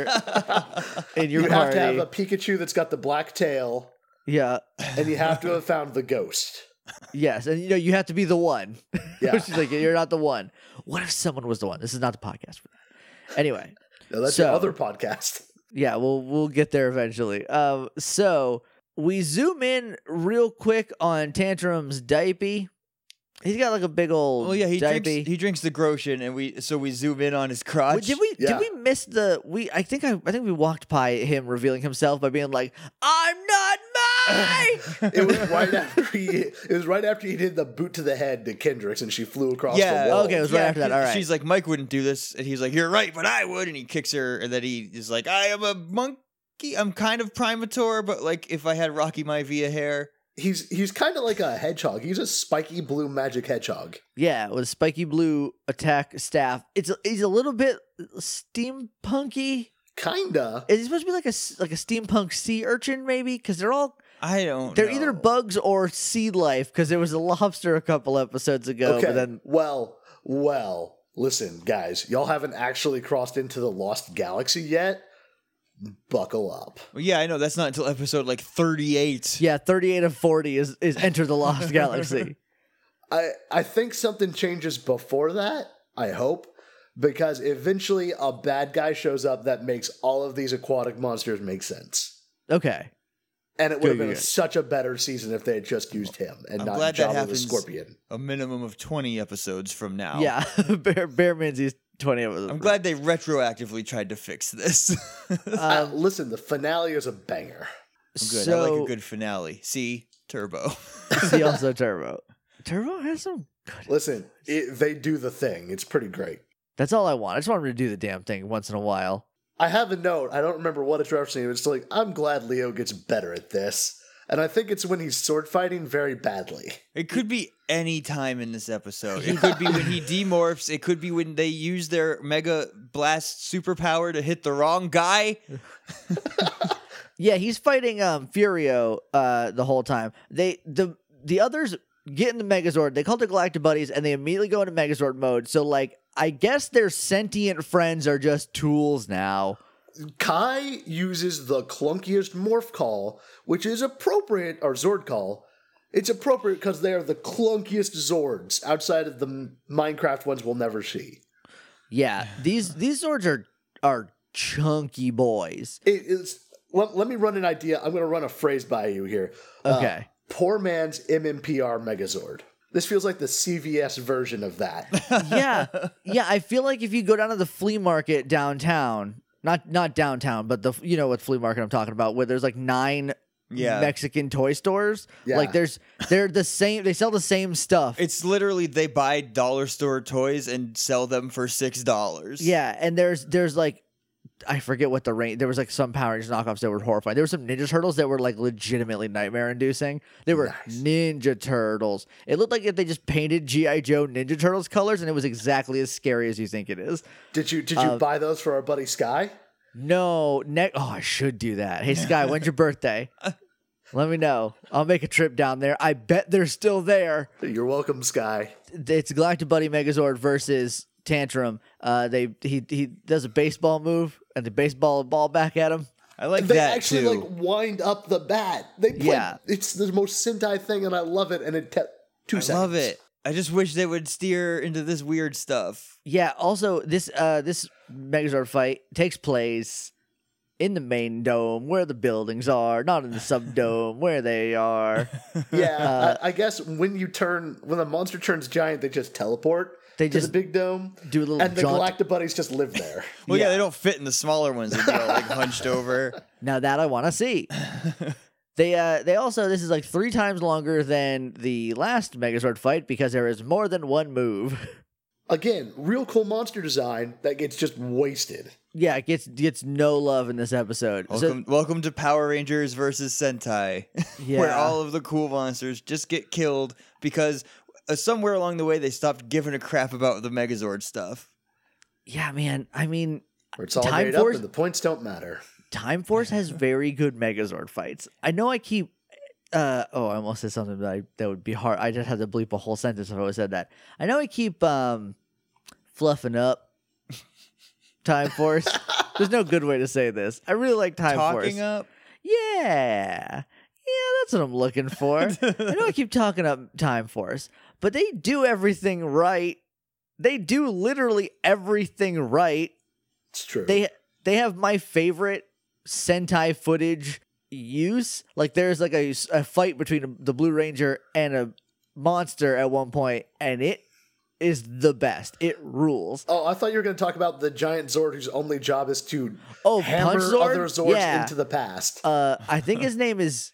in your you party. have to have a Pikachu that's got the black tail, Yeah. and you have to have found the ghost. Yes, and you know you have to be the one. Yeah. She's like, you're not the one. What if someone was the one? This is not the podcast for that. Anyway, No, that's So- your other podcast. yeah, we'll we'll get there eventually. Um, so we zoom in real quick on Tantrum's diaper. He's got like a big old Well, yeah, he diaper. drinks, he drinks the Groshen, and we so we zoom in on his crotch. Wait, did we Yeah. did we miss the we? I think I I think we walked by him revealing himself by being like, "I'm not mine." It was right after he. It was right after he did the boot to the head to Kendricks, and she flew across Yeah, the wall. okay, it was right after that. All right. She's like, Mike wouldn't do this, and he's like, "You're right, but I would." And he kicks her, and then he is like, "I am a monkey. I'm kind of Primator, but like if I had Rocky Maivia hair." He's he's kind of like a hedgehog. He's a spiky blue magic hedgehog. Yeah, with a spiky blue attack staff. It's a, he's a little bit steampunky. Kinda. Is he supposed to be like a s- like a steampunk sea urchin maybe? Because they're all I don't. they're know. either bugs or sea life. Because there was a lobster a couple episodes ago. Okay. But then Well, well. Listen, guys. Y'all haven't actually crossed into the Lost Galaxy yet. Buckle up. Well, yeah, I know that's not until episode like thirty-eight. yeah, thirty-eight of forty is is Enter the Lost Galaxy. I I think something changes before that. I hope. Because eventually a bad guy shows up that makes all of these aquatic monsters make sense. Okay. And it would Good, have been good, good. such a better season if they had just used him and I'm not glad that Jabba the happens. Scorpion. A minimum of twenty episodes from now. Yeah, Bear Bear Menzies twenty of them. I'm glad they retroactively tried to fix this. Uh, Um, listen, the finale is a banger. I'm good. So, I like a good finale. See, Turbo. see also Turbo. Turbo has some good. Listen, it, they do the thing. It's pretty great. That's all I want. I just want him to do the damn thing once in a while. I have a note. I don't remember what it's referencing. But it's like, I'm glad Leo gets better at this. And I think it's when he's sword fighting very badly. It could be any time in this episode. It could be when he demorphs. It could be when they use their Mega Blast superpower to hit the wrong guy. Yeah, he's fighting um Furio uh the whole time. They the the others get in the Megazord. They call the Galactic Buddies, and they immediately go into Megazord mode. So like, I guess their sentient friends are just tools now. Kai uses the clunkiest morph call, which is appropriate, or Zord call. It's appropriate because they are the clunkiest Zords outside of the M- Minecraft ones we'll never see. Yeah, these these Zords are are chunky boys. It is. Let, let me run an idea. I'm going to run a phrase by you here. Uh, Okay. poor man's M M P R Megazord. This feels like the C V S version of that. Yeah, yeah. I feel like if you go down to the flea market downtown, not not downtown, but the you know what flea market I'm talking about, where there's like nine Yeah. Mexican toy stores. Yeah. Like there's they're the same. They sell the same stuff. It's literally they buy dollar store toys and sell them for six dollars. Yeah, and there's there's like I forget what the range. There was like some Power Rangers knockoffs that were horrifying. There were some Ninja Turtles that were like legitimately nightmare inducing. They were Nice. Ninja Turtles. It looked like if they just painted G I Joe Ninja Turtles colors, and it was exactly as scary as you think it is. Did you did you Uh, buy those for our buddy Sky? No, ne- oh, I should do that. Hey Sky, when's your birthday? Let me know. I'll make a trip down there. I bet they're still there. You're welcome, Sky. It's Galactic Buddy Megazord versus Tantrum. Uh, they he he does a baseball move and the baseball ball back at him. I like They that actually too. like wind up the bat. They play, Yeah. It's the most Sentai thing, and I love it. And it te- two I seconds. love it. I just wish they would steer into this weird stuff. Yeah. Also, this uh this Megazord fight takes place in the main dome where the buildings are, not in the subdome where they are. Yeah, Uh, I, I guess when you turn when the monster turns giant, they just teleport. They to just the big dome, do a little and the jaunt. Galactic Buddies just live there. Well, yeah, Yeah. they don't fit in the smaller ones. They go like hunched over. Now that I want to see. They uh they also this is like three times longer than the last Megazord fight because there is more than one move. Again, real cool monster design that gets just wasted. Yeah, it gets gets no love in this episode. So- Welcome, welcome to Power Rangers versus Sentai, where Yeah. all of the cool monsters just get killed because uh, somewhere along the way they stopped giving a crap about the Megazord stuff. yeah, man. I mean, Where it's all Time made Force- up and the points don't matter. Time Force has very good Megazord fights. I know I keep. Uh, oh, I almost said something that I, that would be hard. I just had to bleep a whole sentence if I would have said that. I know I keep um, fluffing up Time Force. There's no good way to say this. I really like Time Talking Force. up. Yeah. Yeah, that's what I'm looking for. I know I keep talking up Time Force, but they do everything right. They do literally everything right. It's true. They they have my favorite Sentai footage use. Like there's like a, a fight between the Blue Ranger and a monster at one point, and it is the best. It rules. oh, I thought you were going to talk about the giant Zord whose only job is to Oh, hammer Punch Zord? other Zords Yeah. into the past. Uh, I think his name is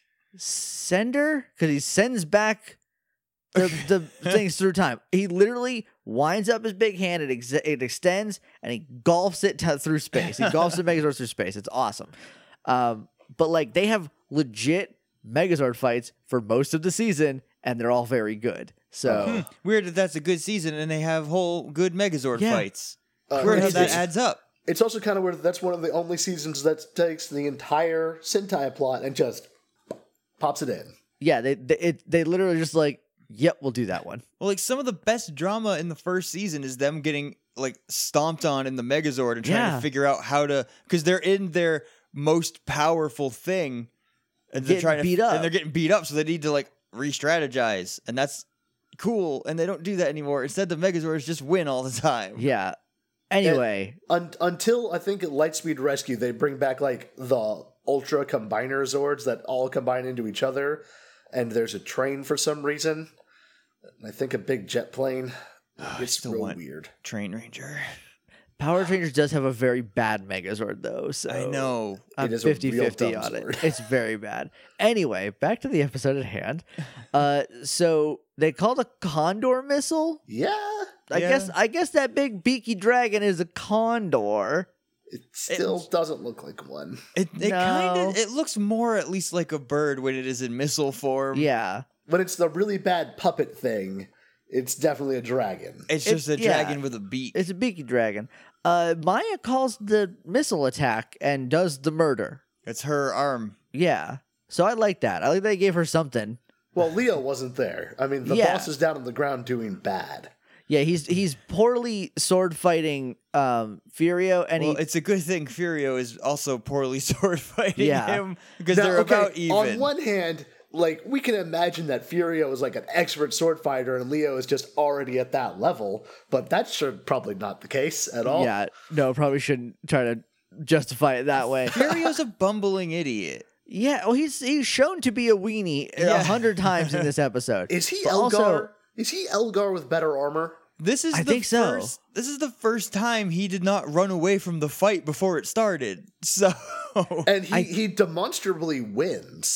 Sender because he sends back the, the things through time. He literally winds up his big hand, it, ex- it extends, and he golfs it to, through space. He golfs the Megazord through space. It's awesome. Um, but like they have legit Megazord fights for most of the season, and they're all very good. So Weird that that's a good season and they have whole good Megazord Yeah. fights. Uh, Weird how it's- that it's- adds up. It's also kind of weird that that's one of the only seasons that takes the entire Sentai plot and just pops it in. yeah, they they, it, they literally just like, yep, we'll do that one. Well, like some of the best drama in the first season is them getting like stomped on in the Megazord and trying Yeah. to figure out how to, because they're in their most powerful thing, and they're Getting trying to beat up. and they're getting beat up, so they need to like re-strategize, and that's cool. And they don't do that anymore. Instead, the Megazords just win all the time. Yeah. Anyway, Un- until I think at Lightspeed Rescue, they bring back like the Ultra Combiner Zords that all combine into each other, and there's a train for some reason. And I think a big jet plane. It's still real want- weird. Train Ranger. Power Rangers does have a very bad Megazord though. So I know. I'm It is a real fifty-fifty dumb on it. Zord. It's very bad. Anyway, back to the episode at hand. Uh, so they called a Condor missile. Yeah, I Yeah. guess I guess that big beaky dragon is a condor. it still doesn't look like one. It it No. kind of it looks more at least like a bird when it is in missile form. Yeah. When it's the really bad puppet thing, it's definitely a dragon. It's It- just a yeah. dragon with a beak. It's a beaky dragon. Uh, Maya calls the missile attack and does the murder. It's her arm. Yeah. So I like that. I like they gave her something. Well, Leo wasn't there. I mean, the Yeah. boss is down on the ground doing bad. Yeah, he's he's poorly sword fighting um Furio, and Well, he it's a good thing Furio is also poorly sword fighting Yeah. him because Now, they're okay, about even. On one hand, like we can imagine that Furio is like an expert sword fighter and Leo is just already at that level, but that's sure probably not the case at all. yeah, no, probably shouldn't try to justify it that way. Furio's a bumbling idiot. Yeah, well, he's he's shown to be a weenie a Yeah. hundred times in this episode. Is he But Elgar? also- is he Elgar with better armor? This is I the think so. first, This is the first time he did not run away from the fight before it started. So And he, I- he demonstrably wins.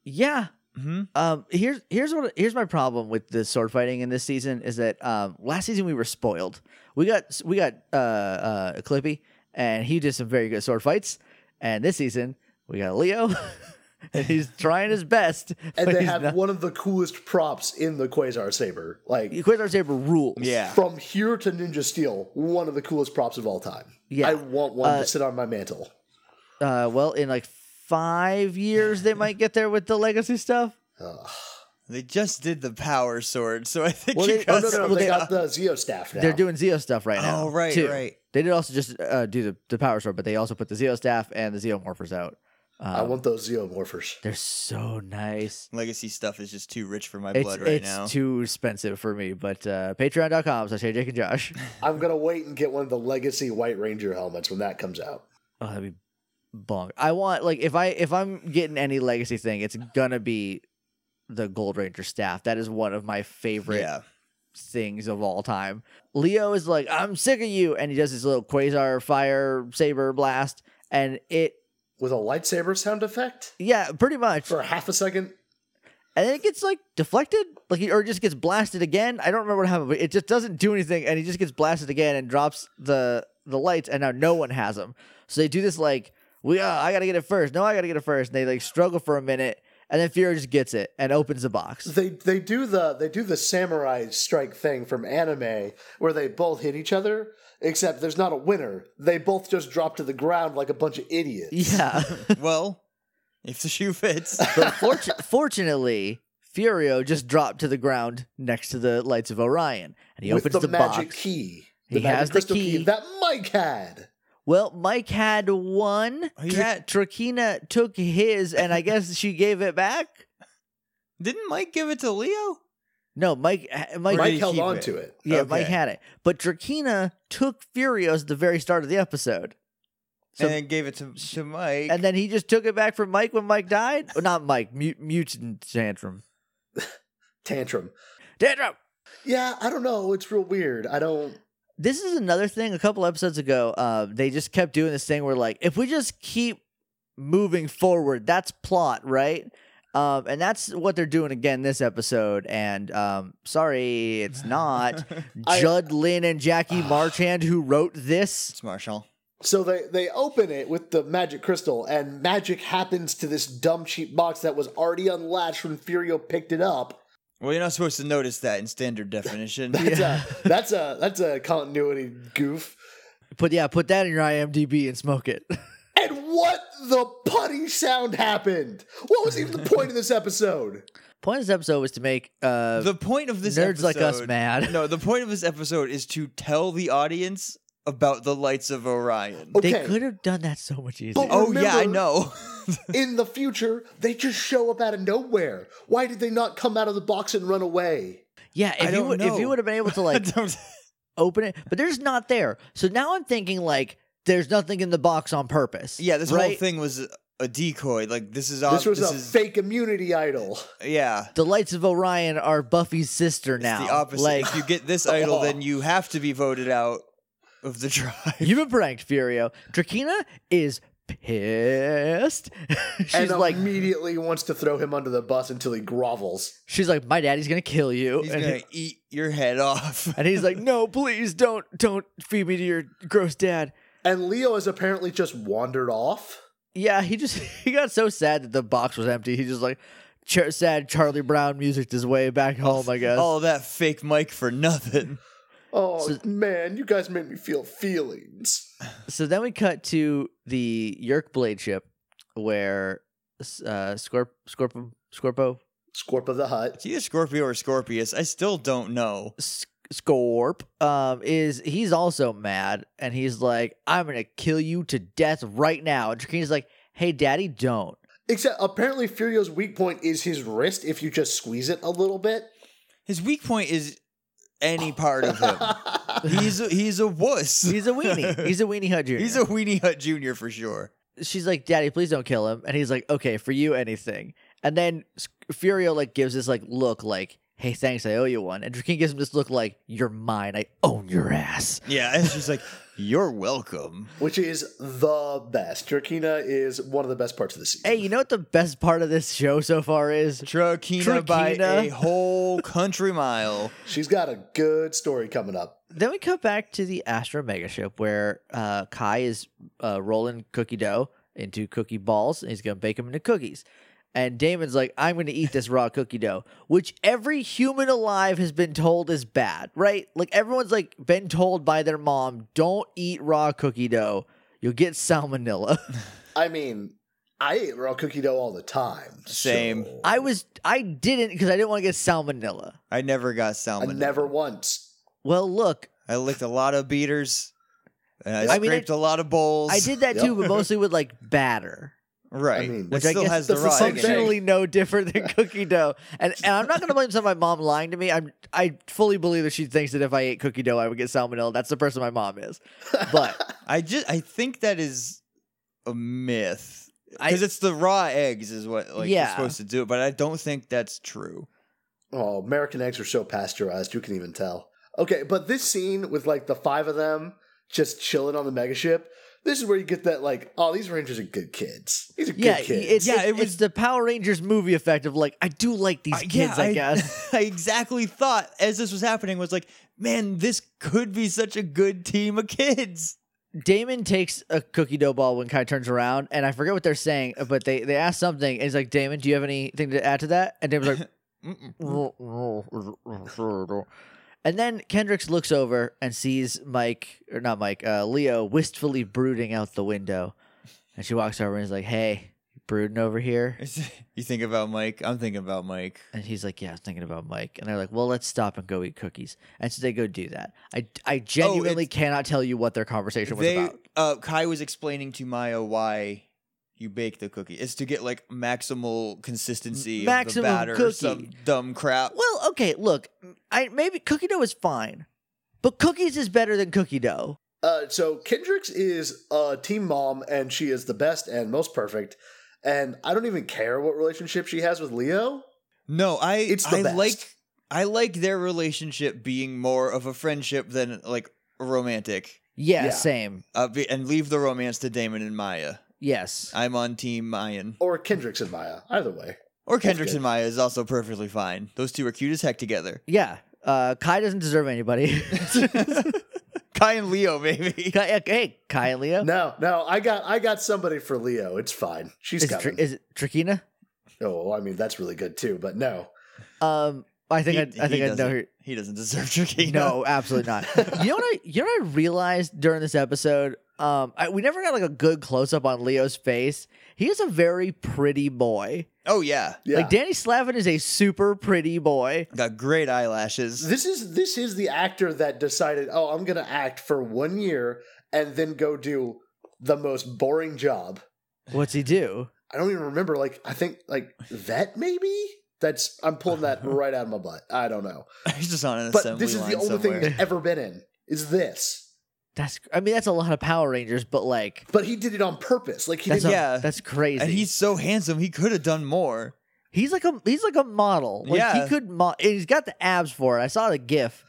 Yeah. Mm-hmm. Um. Here's here's what here's my problem with the sword fighting in this season is that um last season we were spoiled. We got we got uh uh Clippy and he did some very good sword fights, and this season we got Leo. And he's trying his best. And but they he's have not- one of the coolest props in the Quasar Saber. Like, Quasar Saber rules. Yeah. from here to Ninja Steel, one of the coolest props of all time. Yeah. I want one Uh, to sit on my mantle. Uh. Well, in like five years, they might get there with the legacy stuff. Ugh. They just did the power sword, so I think Well, you they- Oh, got no, no, no. well, They they- got the Zeo staff now. They're doing Zeo stuff right now. Oh, right, too. right. They did also just uh, do the, the power sword, but they also put the Zeo staff and the Zeomorphers out. Um, I want those Zeomorphers. They're so nice. legacy stuff is just too rich for my It's, blood right it's now. too expensive for me, but uh, patreon.com slash Jake and Josh. I'm going to wait and get one of the Legacy White Ranger helmets when that comes out. Oh, that'd be bong. I want like if I if I'm getting any legacy thing, it's gonna be the Gold Ranger staff. That is one of my favorite yeah. things of all time. Leo is like, I'm sick of you, and he does his little Quasar fire saber blast, and it With a lightsaber sound effect yeah, pretty much. for half a second. And then it gets like deflected, like he, or it just gets blasted again. I don't remember what happened, but it just doesn't do anything, and he just gets blasted again and drops the the lights, and now no one has them. So they do this like, we uh, I gotta get it first. No, I gotta get it first. And they like struggle for a minute, and then Fury just gets it and opens the box. They they do the they do the samurai strike thing from anime where they both hit each other, except there's not a winner. They both just drop to the ground like a bunch of idiots. Yeah, Well, if the shoe fits. but fortu- fortunately, Furio just dropped to the ground next to the lights of Orion, and he with opens the, the, magic box. key. He The magic has the crystal key. that Mike had. Well, Mike had one. He Tra- had- Trakina took his, and I guess she gave it back. Didn't Mike give it to Leo? No, Mike. Mike. Or did Mike he held keep on it? to it. yeah, Okay. Mike had it, but Trakina took Furios at the very start of the episode. So- and then gave it to, to Mike. And then he just took it back from Mike when Mike died. Oh, not Mike, Mut- Mutant Tantrum. Tantrum. Tantrum. Yeah, I don't know. It's real weird. I don't. This is another thing. A couple episodes ago, uh, they just kept doing this thing where, like, if we just keep moving forward, that's plot, right? Um, and that's what they're doing again this episode. And um, sorry, it's not. I- Judd Lynn and Jackie Marchand, who wrote this. It's Marshall. So they they open it with the magic crystal, and magic happens to this dumb cheap box that was already unlatched when Furio picked it up. Well, you're not supposed to notice that in standard definition. That's a that's a that's a continuity goof. Put yeah, put that in your I M D B and smoke it. And what the putty sound happened? What was even the point of this episode? Point of this episode was to make uh, The point of this nerds like us episode- mad. No, the point of this episode is to tell the audience about the lights of Orion. They Okay. could have done that so much easier. But- Oh yeah, I remember- know. In the future, they just show up out of nowhere. Why did they not come out of the box and run away? Yeah, if I you don't would, if you know. would have been able to like open it, but they're just not there. So now I'm thinking like there's nothing in the box on purpose. yeah, this right? whole thing was a decoy. Like this is all. This was this a is, fake immunity idol. Yeah. The Lights of Orion are Buffy's sister It's now. the opposite. Like If you get this idol, then you have to be voted out of the tribe. you've been pranked, Furio. Drakina is pissed. she's and like, immediately wants to throw him under the bus until he grovels. she's like, my daddy's gonna kill you. He's and, gonna he- eat your head off. and he's like, no, please don't, don't feed me to your gross dad. And Leo has apparently just wandered off. Yeah, he just he got so sad that the box was empty. He just like ch- sad Charlie Brown musiced his way back home. I guess. All that fake Mike for nothing. Oh, So- man, you guys made me feel feelings. So then we cut to the Yerk Blade ship where uh, Scorp Scorpo Scorpo Scorp of the Hut. It's either Scorpio or Scorpius. I still don't know. S- Scorp um is he's also mad and he's like, I'm gonna kill you to death right now. And Drakina's like, hey daddy, don't. Except apparently Furio's weak point is his wrist if you just squeeze it a little bit. His weak point is any part of him. He's a, he's a wuss. He's a weenie. He's a weenie hut junior. He's a Weenie Hut Junior for sure. She's like, daddy, please don't kill him. And he's like, okay, for you anything. And then S- Furio like gives this like look like, hey, thanks, I owe you one. And Drakina gives him this look like, you're mine, I own your ass. Yeah, and she's like, you're welcome. Which is the best. Drakina is one of the best parts of the season. Hey, you know what the best part of this show so far is? Trakina by Trakina. a whole country mile. She's got a good story coming up. Then we come back to the Astro Mega Ship where uh, Kai is uh, rolling cookie dough into cookie balls, and he's going to bake them into cookies. And Damon's like, I'm going to eat this raw cookie dough, which every human alive has been told is bad, right? Like, everyone's, like, been told by their mom, don't eat raw cookie dough. You'll get salmonella. I mean, I ate raw cookie dough all the time. Same. so- I was, I didn't because I didn't want to get salmonella. I never got I salmon. never once. Well, look, I licked a lot of beaters. And I I mean, scraped a lot of bowls. I did that too, but mostly with, like, batter. Right. I mean, it Which I still guess has the that's the raw same egg. thing. Functionally no different than cookie dough. And, and I'm not going to blame some of my mom lying to me. I'm, I fully believe that she thinks that if I ate cookie dough, I would get salmonella. That's the person my mom is. But I just I think that is a myth. I- Because it's the raw eggs is what like Yeah. you're supposed to do, but I don't think that's true. Oh, American eggs are so pasteurized, you can even tell. Okay, but this scene with like the five of them just chilling on the megaship, this is where you get that like, oh, these Rangers are good kids. These are good yeah, kids. it's, Yeah, it's, it was- it's the Power Rangers movie effect of like, I do like these I- kids, yeah, I guess. I exactly thought as this was happening was like, man, this could be such a good team of kids. Damon takes a cookie dough ball when Kai turns around, and I forget what they're saying, but they, they ask something, and he's like, Damon, do you have anything to add to that? And Damon's like, and then Kendricks looks over and sees Mike, or not Mike, uh, Leo wistfully brooding out the window. And she walks over and is like, hey, you brooding over here? You think about Mike? I'm thinking about Mike. And he's like, yeah, I was thinking about Mike. And they're like, well, let's stop and go eat cookies. And so they go do that. I, I genuinely it's- cannot tell you what their conversation was They about. uh Kai was explaining to Maya why you bake the cookie. It's to get like maximal consistency Maximum of the batter or cookie. some dumb crap. Well, okay, look, I maybe cookie dough is fine, but cookies is better than cookie dough. Uh, so Kendricks is a team mom, and she is the best and most perfect. And I don't even care what relationship she has with Leo. No, I It's the I best. like I like their relationship being more of a friendship than like romantic. Yeah, Yeah. same. Uh, be- and leave the romance to Damon and Maya. Yes. I'm on team Mayan. Or Kendricks and Maya. Either way. Or Kendricks good. and Maya is also perfectly fine. Those two are cute as heck together. Yeah. Uh, Kai doesn't deserve anybody. Kai and Leo, maybe. Kai, hey, Kai and Leo. No, no, I got I got somebody for Leo. It's fine. She's Is it, coming. Tr- is it Trakina? oh, I mean that's really good too, but no. Um, I think He- I, I he think I know doesn't- her. He doesn't deserve Trakina. No, absolutely not. You know what I? You know what I realized during this episode? Um, I, we never got like a good close up on Leo's face. He is a very pretty boy. Oh, yeah. Yeah. Like Danny Slavin is a super pretty boy. Got great eyelashes. This is this is the actor that decided, oh, I'm gonna act for one year and then go do the most boring job. What's he do? I don't even remember. Like I think like vet maybe. That's I'm pulling that right out of my butt. I don't know. He's just on an But assembly this is line the only somewhere. thing he's ever been in. Is this? That's. I mean, that's a lot of Power Rangers, but like, But he did it on purpose. Like he that's didn't. a- Yeah. that's crazy. And he's so handsome, he could have done more. He's like a he's like a model. Like Yeah. he could. Mo- and he's got the abs for it. I saw the GIF.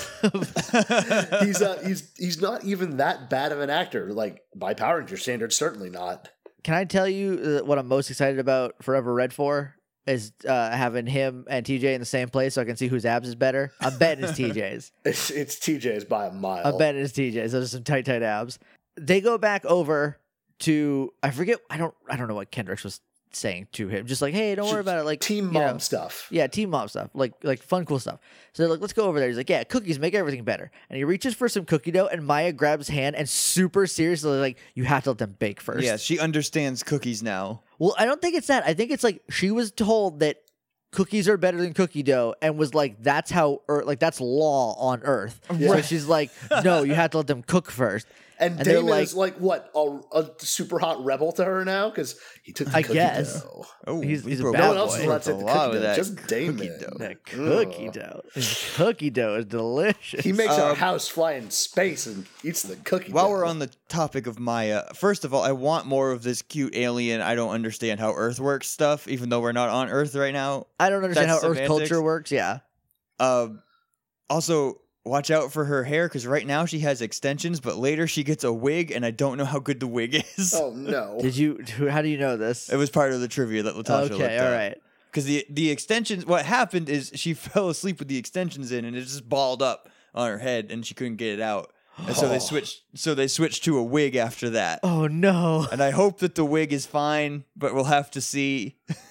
he's uh, he's he's not even that bad of an actor. Like by Power Ranger standards, certainly not. Can I tell you uh, what I'm most excited about Forever Red for? Is uh, having him and T J in the same place so I can see whose abs is better. I'm betting it's T J's. It's it's T J's by a mile. I'm betting it's T J's. Those are some tight, tight abs. They go back over to I forget. I don't. I don't know what Kendricks was saying to him. Just like, hey, don't worry about it. Like Team you mom know. stuff. Yeah, team mom stuff, like like fun, cool stuff. So they're like, let's go over there. He's like, yeah, cookies make everything better. And he reaches for some cookie dough, and Maya grabs his hand and super seriously like, you have to let them bake first. Yeah, she understands cookies now. Well, I don't think it's that. I think it's like she was told that cookies are better than cookie dough, and was like, that's how, Earth, like that's law on Earth. So Right. she's like, no, you have to let them cook first. And, And they're Damon like- is like what a, a super hot rebel to her now because he took the I cookie guess. dough. Oh, He's- we he's a broke bad No out one else boy. is allowed to take a the lot cookie of dough. that Just cookie Damon. dough. That cookie Ugh. dough, cookie dough is delicious. He makes our Um, house fly in space and eats the cookie. While dough. we're on the topic of Maya, first of all, I want more of this cute alien. I don't understand how Earth works stuff, even though we're not on Earth right now. I don't understand That's how Earth semantics. culture works. Yeah, Uh, also, watch out for her hair because right now she has extensions, but later she gets a wig, and I don't know how good the wig is. Oh no! Did you? How do you know this? It was part of the trivia that Latasha looked Okay, up. all right. Because the the extensions, what happened is she fell asleep with the extensions in, and it just balled up on her head, and she couldn't get it out. And so they Oh. switched. So they switched to a wig after that. Oh no! And I hope that the wig is fine, but we'll have to see.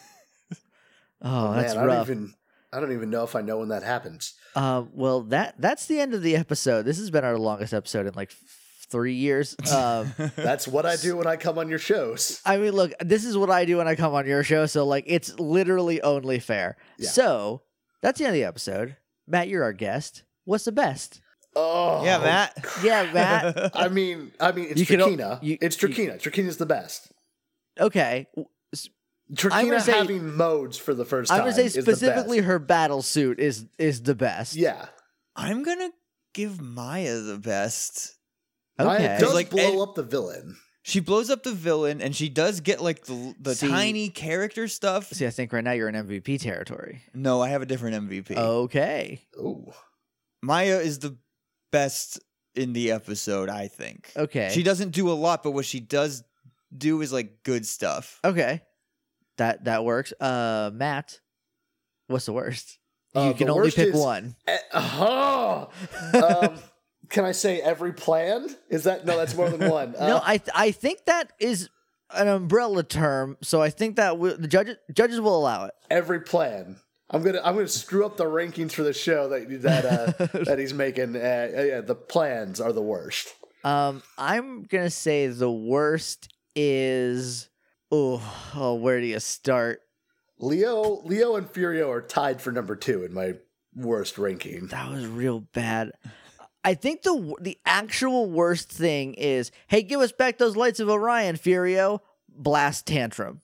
Oh, that's Man, I rough. don't even I don't even know if I know when that happens. Um, well, that that's the end of the episode. This has been our longest episode in like f- three years. Um, That's what I do when I come on your shows. I mean, look, this is what I do when I come on your show, so like it's literally only fair. Yeah. So that's the end of the episode. Matt, you're our guest. What's the best? Oh Yeah, Matt. Yeah, Matt. I mean, I mean, it's You can o- Trakina. you- it's you- Trakina. Trakina's the best. Okay, Trakina gonna say- having modes for the first I'm time. gonna say is the specifically best. her battle suit is is the best. Yeah. I'm gonna give Maya the best. Maya Okay. does Like, blow Ed- up the villain. She blows up the villain, and she does get like the the See- tiny character stuff. See, I think right now you're in M V P territory. No, I have a different M V P. Okay. Ooh. Maya is the best in the episode, I think. Okay. She doesn't do a lot, but what she does do is like good stuff. Okay. That that works. Uh, Matt, what's the worst? Uh, you can the only worst pick is- one. Eh, oh. um, can I say every plan? Is that no? That's more than one. no, Uh, I th- I think that is an umbrella term, so I think that w- the judges judges will allow it. every plan. I'm gonna I'm gonna screw up the rankings for the show that that uh, that he's making. Uh, yeah, the plans are the worst. Um, I'm gonna say the worst is oh oh where do you start? Leo Leo and Furio are tied for number two in my worst ranking. That was real bad. I think the w- the actual worst thing is, hey, give us back those lights of Orion, Furio. Blast tantrum.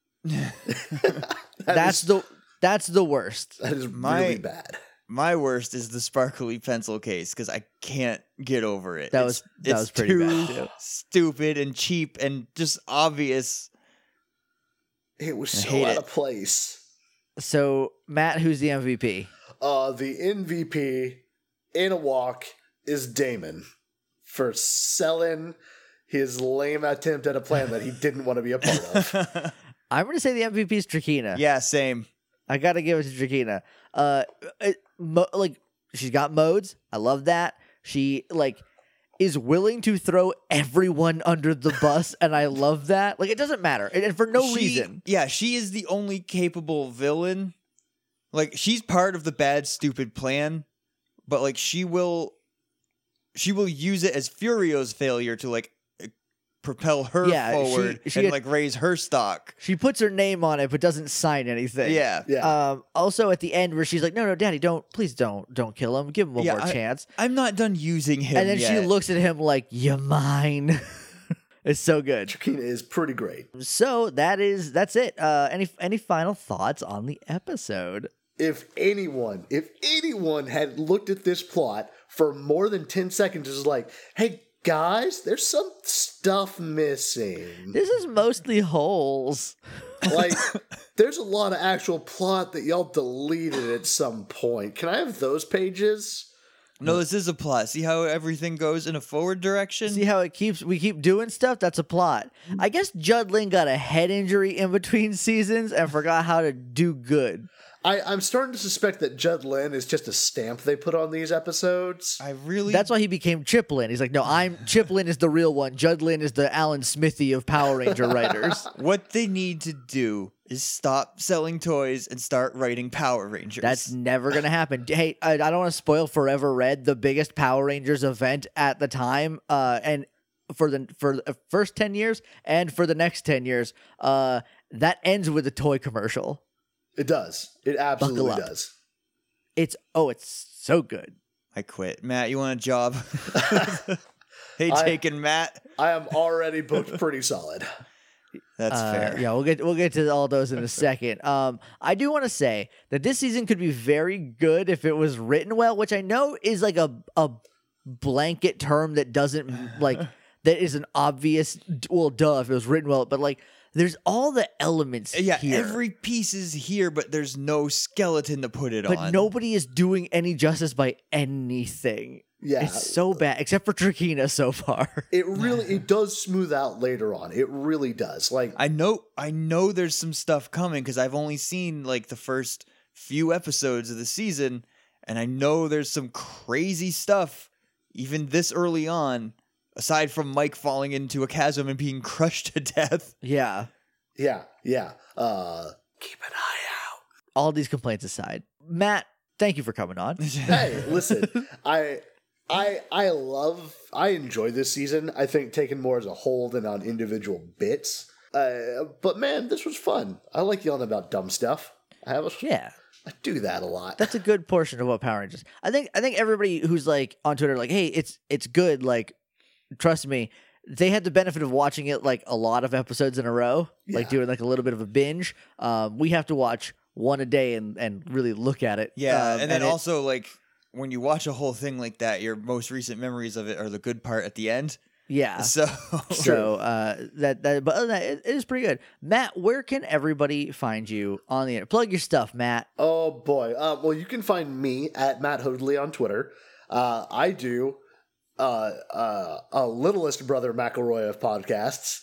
That That's is- the that's the worst. that is My- really bad. My worst is the sparkly pencil case because I can't get over it. That It's- was- that it's was pretty too bad, too. stupid and cheap and just obvious. It was I so hate out it. of place. So Matt, who's the M V P? Uh, the M V P in a walk is Damon for selling his lame attempt at a plan that he didn't want to be a part of. I'm gonna say the M V P is Trakina. Yeah, same. I gotta give it to Trakina. Uh, it, mo- like she's got modes. I love that. She like is willing to throw everyone under the bus, and I love that. Like it doesn't matter, and, and for no She- reason. Yeah, she is the only capable villain. Like she's part of the bad, stupid plan, but like she will, she will use it as Furio's failure to like uh, propel her Yeah, she- forward she and had- like raise her stock. She puts her name on it, but doesn't sign anything. Yeah, Yeah. Um. Also, at the end, where she's like, "No, no, Daddy, don't, please don't, don't kill him. Give him one Yeah, more I- chance." I'm not done using him. And then she yet. looks at him like, "You mine." It's so good. Trakina is pretty great. So that is that's it. Uh, any any final thoughts on the episode? If anyone, if anyone had looked at this plot for more than ten seconds, is like, hey guys, there's some stuff missing. This is mostly holes. Like, there's a lot of actual plot that y'all deleted at some point. Can I have those pages? No, this is a plot. See how everything goes in a forward direction? See how it keeps we keep doing stuff? That's a plot. I guess Judd Lin got a head injury in between seasons and forgot how to do good. I, I'm starting to suspect that Judd Lin is just a stamp they put on these episodes. I really. That's why he became Chiplin. He's like, no, I'm Chiplin is the real one. Judd Lin is the Alan Smithy of Power Ranger writers. What they need to do is stop selling toys and start writing Power Rangers. That's never gonna happen. Hey, I, I don't want to spoil Forever Red, the biggest Power Rangers event at the time, uh, and for the for the first ten years and for the next ten years, uh, that ends with a toy commercial. It does. It absolutely Buckle up. does. It's oh, it's so good. I quit. Matt, you want a job? Hey, I- Jake and Matt. I am already booked pretty solid. That's Uh, fair. Yeah, we'll get we'll get to all those in a second. Um, I do want to say that this season could be very good if it was written well, which I know is like a a blanket term that doesn't like that is an obvious well, duh, if it was written well, but like there's all the elements Yeah, here. every piece is here, but there's no skeleton to put it but on. nobody is doing any justice by anything. Yeah. It's so bad, except for Trakina so far. It really it does smooth out later on. It really does. Like I know, I know there's some stuff coming because I've only seen like the first few episodes of the season, and I know there's some crazy stuff even this early on. Aside from Mike falling into a chasm and being crushed to death. Yeah. yeah, yeah. Uh keep an eye out. All these complaints aside, Matt, thank you for coming on. Hey, listen, I I I love I enjoy this season. I think taken more as a whole than on individual bits. Uh, but man, this was fun. I like yelling about dumb stuff. I have a Yeah. I do that a lot. That's a good portion of what Power Rangers. I think I think everybody who's like on Twitter like, "Hey, it's it's good," like trust me, they had the benefit of watching it like a lot of episodes in a row, like Yeah. doing like a little bit of a binge. Um, we have to watch one a day and, and really look at it. Yeah, Um, and then it- also like when you watch a whole thing like that, your most recent memories of it are the good part at the end. yeah. So So uh, that that but other than that, it, it is pretty good. Matt, where can everybody find you on the internet? Plug your stuff, Matt. Oh boy. Uh, well, you can find me at Matt Hoadley on Twitter. Uh, I do uh, uh, a littlest brother McElroy of podcasts.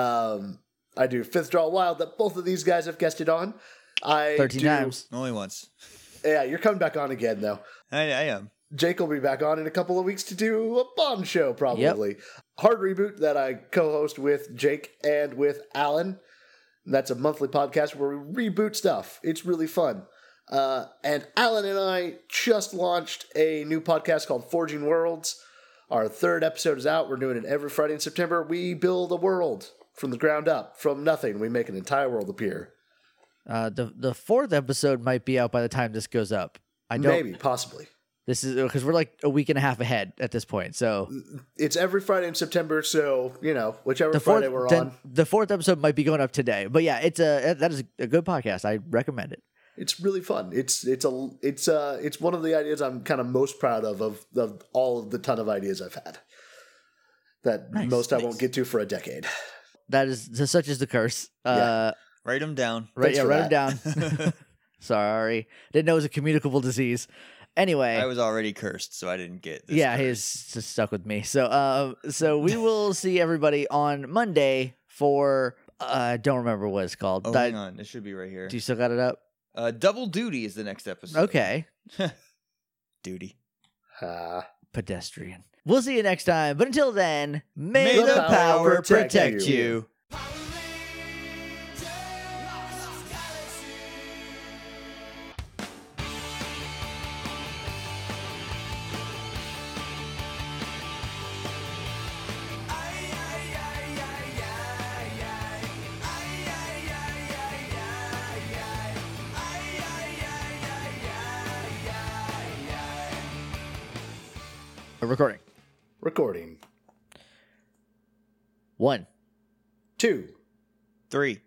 Um, I do Fifth Draw Wild that both of these guys have guested on. I Thirteen do- times. only once. Yeah, you're coming back on again though. I, I am. Jake will be back on in a couple of weeks to do a Bond show, probably. Hard Reboot that I co-host with Jake and with Alan. That's a monthly podcast where we reboot stuff. It's really fun. Uh, and Alan and I just launched a new podcast called Forging Worlds. Our third episode is out. We're doing it every Friday in September. We build a world from the ground up. From nothing, we make an entire world appear. Uh, the the fourth episode might be out by the time this goes up. I don't. Maybe, possibly. This is because we're like a week and a half ahead at this point. So It's every Friday in September, so, you know, whichever the fourth Friday we're then on. the fourth episode might be going up today. But yeah, it's a that is a good podcast. I recommend it. It's really fun. It's it's a it's uh it's one of the ideas I'm kind of most proud of of, of all of the ton of ideas I've had. That Nice, most I nice. won't get to for a decade. That is such is the curse. Uh, Write them down. right, Thanks yeah, for write them down. Sorry, didn't know it was a communicable disease. Anyway, I was already cursed, so I didn't get this. yeah, curse. he's just stuck with me. So, um, so we will see everybody on Monday for uh, I don't remember what it's called. Oh, Di- hang on. It should be right here. Do you still got it up? Uh, Double Duty is the next episode. Okay, Duty. Uh, pedestrian. We'll see you next time. But until then, may, May the, the power, power protect, protect you. you. Recording. recording. One. Two. Three.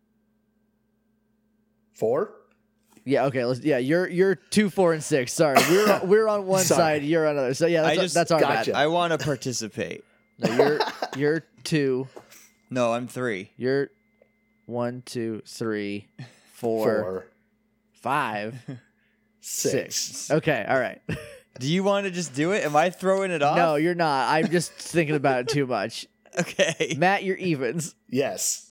Four. Yeah. Okay. Let's. Yeah. You're you're two, four, and six. Sorry. We're on- we're on one Sorry. side. You're on another. So yeah, that's I just- that's our Gotcha. bad. I want to participate. No, you're you're two. No, I'm three. You're one, two, three, four, Four. five, Six. six. Okay. All right. Do you want to just do it? Am I throwing it off? No, you're not. I'm just thinking about it too much. Okay. Matt, you're evens. Yes.